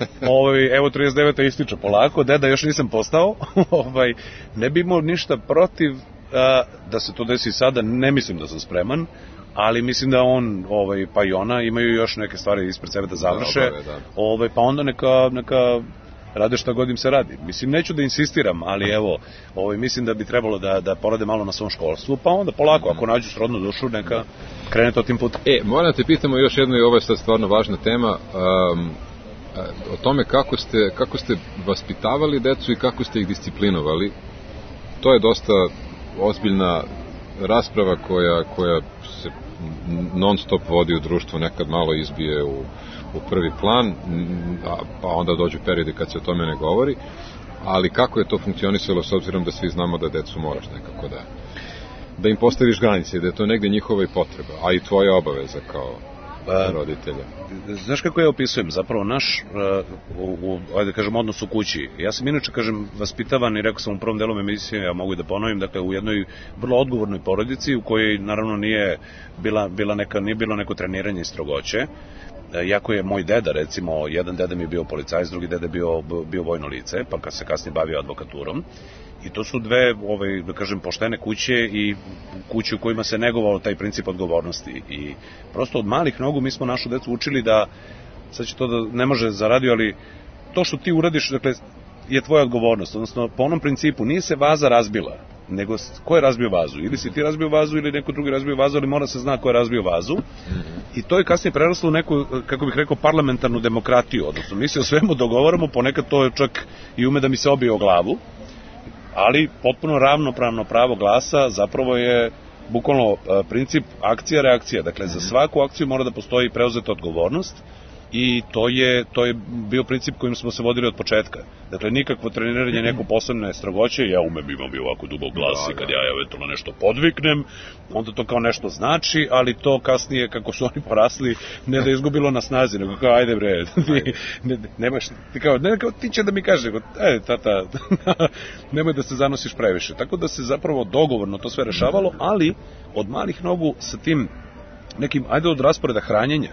ovaj, evo trideset deveta ističe polako, deda još nisam postao. ovaj, ne bi imao ništa protiv a, da se to desi sada, ne mislim da sam spreman, ali mislim da on, ovaj, pa i ona imaju još neke stvari ispred sebe da završe. Da, obave, da. Ovaj, pa onda neka... neka rade šta god im se radi. Mislim, neću da insistiram, ali evo, ovaj, mislim da bi trebalo da, da porade malo na svom školstvu, pa onda polako, ako nađu srodnu dušu, neka krene to tim putem. E, moram te pitamo još jedno, i ovo je sad stvarno važna tema, um, o tome kako ste, kako ste vaspitavali decu i kako ste ih disciplinovali. To je dosta ozbiljna rasprava koja, koja se non stop vodi u društvu, nekad malo izbije u u prvi plan, pa onda dođu periodi kad se o tome ne govori, ali kako je to funkcionisalo s obzirom da svi znamo da decu moraš nekako da da im postaviš granice, da je to negde njihova i potreba, a i tvoja obaveza kao pa, roditelja. Znaš kako ja opisujem? Zapravo naš u, u, ajde kažem, odnos u kući. Ja sam inače, kažem, vaspitavan i rekao sam u prvom delu emisije, ja mogu da ponovim, dakle u jednoj vrlo odgovornoj porodici u kojoj naravno nije bila, bila neka, nije bilo neko treniranje i strogoće. Iako je moj deda, recimo, jedan deda mi je bio policajac, drugi deda je bio, bio vojno lice, pa kad se kasnije bavio advokaturom. I to su dve, ovaj, da kažem, poštene kuće i kuće u kojima se negovao taj princip odgovornosti. I prosto od malih nogu mi smo našu decu učili da, sad će to da ne može zaradio, ali to što ti uradiš, dakle, je tvoja odgovornost. Odnosno, po onom principu, nije se vaza razbila, nego ko je razbio vazu. Ili si ti razbio vazu, ili neko drugi razbio vazu, ali mora se zna ko je razbio vazu. I to je kasnije preraslo u neku, kako bih rekao, parlamentarnu demokratiju. Odnosno, mi se o svemu dogovaramo, ponekad to je čak i ume da mi se obije o glavu, ali potpuno ravnopravno pravo glasa zapravo je bukvalno princip akcija-reakcija. Dakle, za svaku akciju mora da postoji preuzeta odgovornost, i to je, to je bio princip kojim smo se vodili od početka. Dakle, nikakvo treniranje neko posebne strogoće, ja umem imam i ovako dubok glas i kad ja eventualno nešto podviknem, onda to kao nešto znači, ali to kasnije, kako su oni porasli, ne da je izgubilo na snazi, nego kao, ajde bre, ti, ne, nemaš, ti kao, ne, kao, ti će da mi kaže, ajde, tata, nemoj da se zanosiš previše. Tako da se zapravo dogovorno to sve rešavalo, ali od malih nogu sa tim nekim, ajde, od rasporeda hranjenja,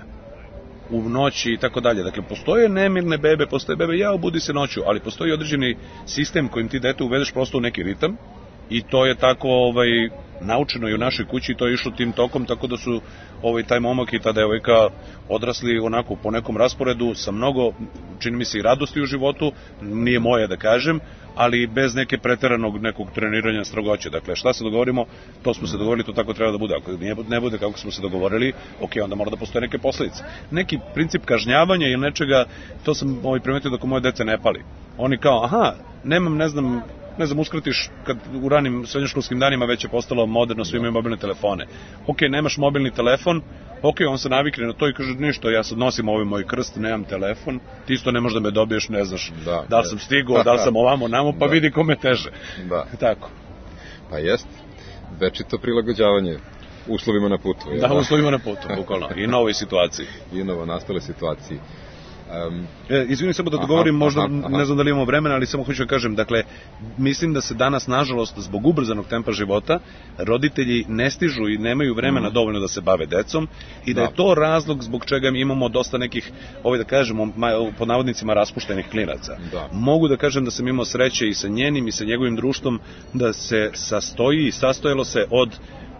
u noći i tako dalje. Dakle, postoje nemirne bebe, postoje bebe, ja obudi se noću, ali postoji određeni sistem kojim ti dete uvedeš prosto u neki ritam i to je tako ovaj, naučeno i u našoj kući i to je išlo tim tokom, tako da su ovaj, taj momak i ta devojka odrasli onako po nekom rasporedu sa mnogo, čini mi se, i radosti u životu, nije moje da kažem, ali bez neke preteranog nekog treniranja strogoće. Dakle, šta se dogovorimo, to smo se dogovorili, to tako treba da bude. Ako ne bude kako smo se dogovorili, ok, onda mora da postoje neke posledice. Neki princip kažnjavanja ili nečega, to sam ovaj, primetio da ko moje dece ne pali. Oni kao, aha, nemam, ne znam, ne znam, uskratiš, kad u ranim srednjoškolskim danima već je postalo moderno, svi imaju mobilne telefone. Ok, nemaš mobilni telefon, ok, on se navikne na to i kaže, ništa, ja sad nosim ovaj moj krst, nemam telefon, ti isto ne možeš da me dobiješ, ne znaš da, da li sam stigao, da li sam ovamo, namo, pa da. Vidi kome teže. Da. Tako. Pa jest, večito prilagođavanje uslovima na putu. Da, uslovima na putu, bukvalno, i novoj situaciji. I novo nastale situaciji. Um, e, izvini samo da dogovorim, možda aha, aha. Ne znam da li imamo vremena, ali samo hoću da kažem, dakle, mislim da se danas, nažalost, zbog ubrzanog tempa života, roditelji ne stižu i nemaju vremena mm. dovoljno da se bave decom i da, da je to razlog zbog čega mi imamo dosta nekih, ovaj da kažemo, pod navodnicima raspuštenih klinaca. Da. Mogu da kažem da sam imao sreće i sa njenim i sa njegovim društvom da se sastoji i sastojalo se od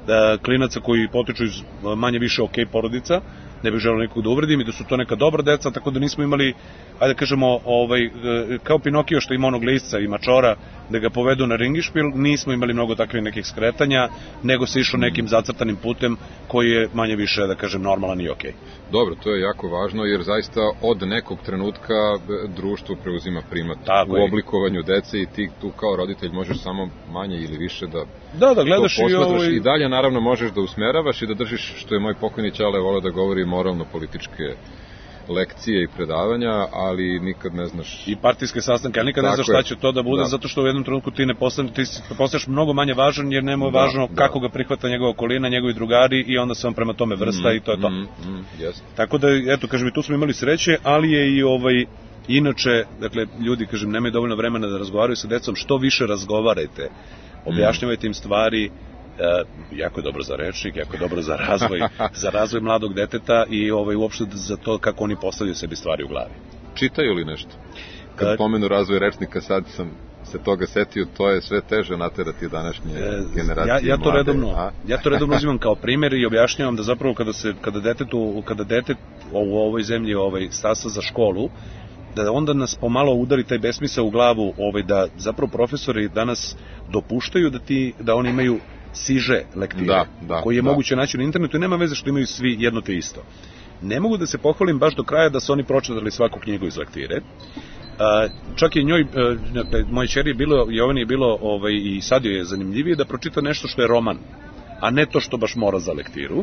klinaca koji potiču iz manje više ok porodica, ne bih želeo nekog da uvredim, i da su to neka dobra deca, tako da nismo imali, ajde da kažemo, ovaj, kao Pinokio što ima onog lisca i mačora, da ga povedu na ringišpil, nismo imali mnogo takvih nekih skretanja, nego se išlo nekim zacrtanim putem koji je manje više, da kažem, normalan i okej. Dobro, to je jako važno, jer zaista od nekog trenutka društvo preuzima primat Tako u je. oblikovanju dece i ti tu kao roditelj možeš samo manje ili više da Da, da gledaš to i posmatraš. ovaj... I dalje naravno možeš da usmeravaš i da držiš, što je moj pokojni Ćale voleo da govori, moralno-političke lekcije i predavanja, ali nikad ne znaš... I partijske sastanke, ali nikad Tako ne znaš šta je. će to da bude, Da. zato što u jednom trenutku ti ne postane, ti postaješ mnogo manje važan, jer nema Da, važno da. kako ga prihvata njegova okolina, njegovi drugari, i onda se on prema tome vrsta i to je to. Mm, mm, yes. Tako da, eto, kažem, i tu smo imali sreće, ali je i ovaj, inače, dakle, ljudi, kažem, nemaju dovoljno vremena da razgovaraju sa decom, što više razgovarajte, objašnjavajte im stvari, e, jako je dobro za rečnik, jako je dobro za razvoj, za razvoj mladog deteta i ovaj, uopšte za to kako oni postavljaju sebi stvari u glavi. Čitaju li nešto? Kad E, pomenu razvoj rečnika, sad sam se toga setio, to je sve teže naterati današnje E, generacije ja, ja to mlade, redovno, a? ja to redovno uzimam kao primjer i objašnjavam da zapravo kada se kada detetu, kada dete u ovoj zemlji ovaj stasa za školu, da onda nas pomalo udari taj besmisao u glavu, ovaj da zapravo profesori danas dopuštaju da ti da oni imaju siže lektire, Da, da, koji je da. moguće naći na internetu i nema veze što imaju svi jedno te isto. Ne mogu da se pohvalim baš do kraja da su oni pročitali svaku knjigu iz lektire. Uh, čak i njoj, uh, moje ćeri je bilo, Jovani je bilo, ovaj, i sad joj je zanimljivije da pročita nešto što je roman, a ne to što baš mora za lektiru.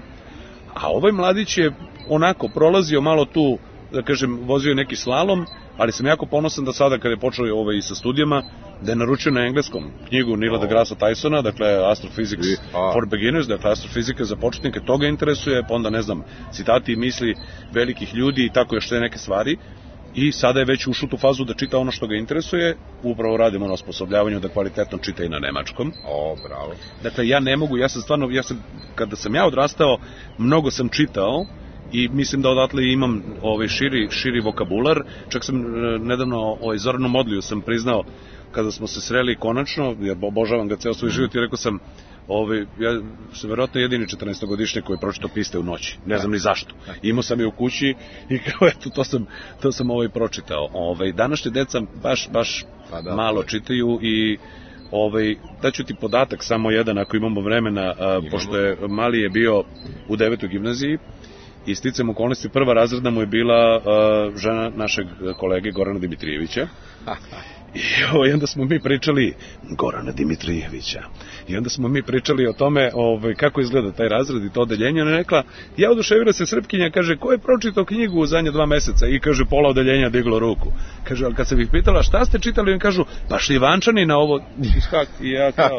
A ovaj mladić je onako prolazio malo tu, da kažem, vozio neki slalom, ali sam jako ponosan da sada, kada je počeo ovaj, sa studijama, da je naručio na engleskom knjigu Neila deGrasse Tysona, dakle Astrophysics I, a. for Beginners, dakle astrofizika za početnike, to ga interesuje, pa onda, ne znam, citati i misli velikih ljudi i tako još sve neke stvari. I sada je već ušao u tu fazu da čita ono što ga interesuje, upravo radimo na osposobljavanju da kvalitetno čita i na nemačkom. O, bravo. Dakle, ja ne mogu, ja sam stvarno, ja sam, kada sam ja odrastao, mnogo sam čitao i mislim da odatle imam ovaj širi, širi vokabular. Čak sam e, nedavno ovaj, Zoranu Modliju sam priznao, kada smo se sreli konačno, jer obožavam ga ceo svoj život, i rekao sam, ovaj, ja sam verovatno jedini četrnaestogodišnjak koji je pročitao Piste u noći. Ne znam ni zašto. Imao sam je u kući i kao eto, to sam, to sam ovaj pročitao. Ovaj, današnje deca baš, baš Pa da, malo to je. čitaju i ovaj, daću ti podatak samo jedan ako imamo vremena, a, pošto je mali je bio u devetoj gimnaziji i sticam okolnosti prva razredna mu je bila a, žena našeg kolege Gorana Dimitrijevića. I, o, I onda smo mi pričali Gorana Dimitrijevića. I onda smo mi pričali o tome ovaj, kako izgleda taj razred i to odeljenje. Ona je rekla, ja oduševila se Srpkinja, kaže, ko je pročitao knjigu u zadnje dva meseca? I kaže, pola odeljenja diglo ruku. Kaže, ali kad sam ih pitala šta ste čitali, oni kažu, pa Šljivančani na ovo. I ja kao,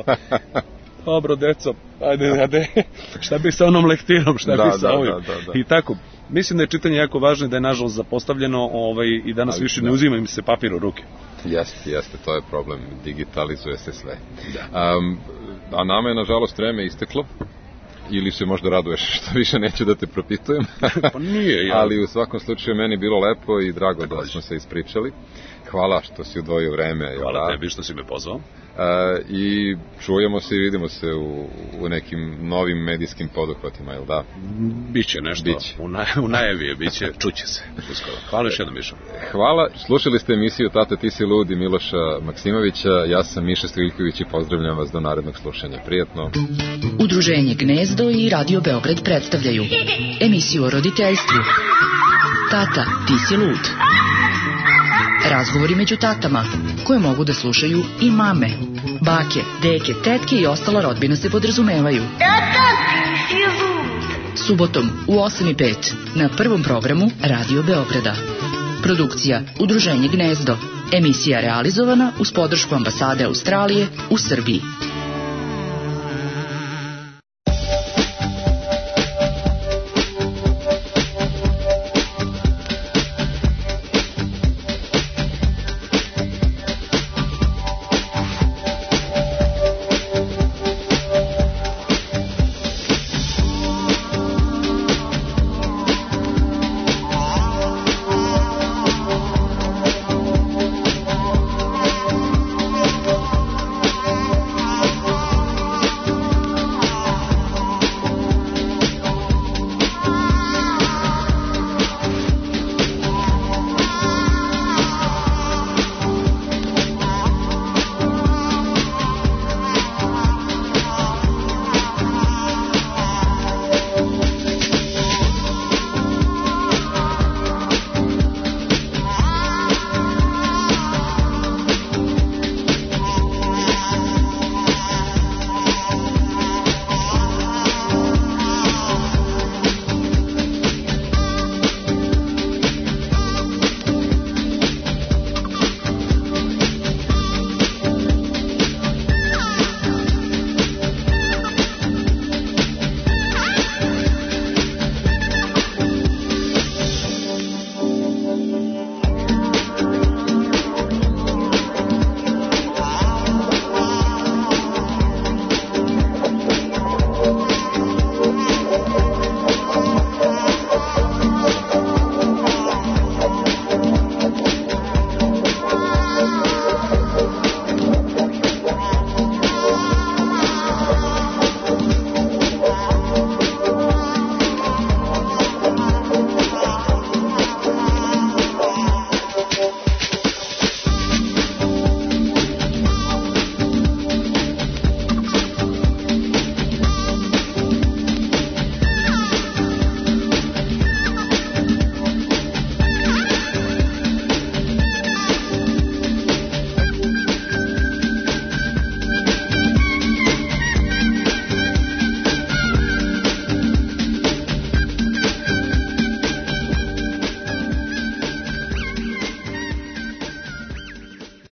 dobro, deco, ajde, ajde, šta bi sa onom lektirom, šta Da, bi sa da, ovim. da, da, da. I tako, mislim da je čitanje jako važno i da je nažalost zapostavljeno ovaj, i danas Ali, više da. ne uzima im se papir u ruke. Jeste, jeste, to je problem. Digitalizuje se sve. Um, a nama je, nažalost, vreme isteklo. Ili se možda raduješ što više neću da te propitujem. Pa nije, ja. Ali u svakom slučaju meni bilo lepo i drago da smo se ispričali. Hvala što si odvojio vreme. jel Hvala da? tebi što si me pozvao. Uh, I čujemo se i vidimo se u, u nekim novim medijskim poduhvatima, jel da? Biće nešto, Biće. U, naj, u najavi je, biće, čuće se. Uskoro. Hvala još jednom, Mišo. Hvala. Slušali ste emisiju Tata ti si lud i Miloša Maksimovića. Ja sam Miša Striljković i pozdravljam vas do narednog slušanja. Prijatno. Udruženje Gnezdo i Radio Beograd predstavljaju emisiju o roditeljstvu. Tata, ti si lud. Razgovori među tatama, koje mogu da slušaju i mame. Bake, deke, tetke i ostala rodbina se podrazumevaju. Tata, ti si lud. Subotom u osam i pet na prvom programu Radio Beograda. Produkcija Udruženje Gnezdo. Emisija realizovana uz podršku ambasade Australije u Srbiji.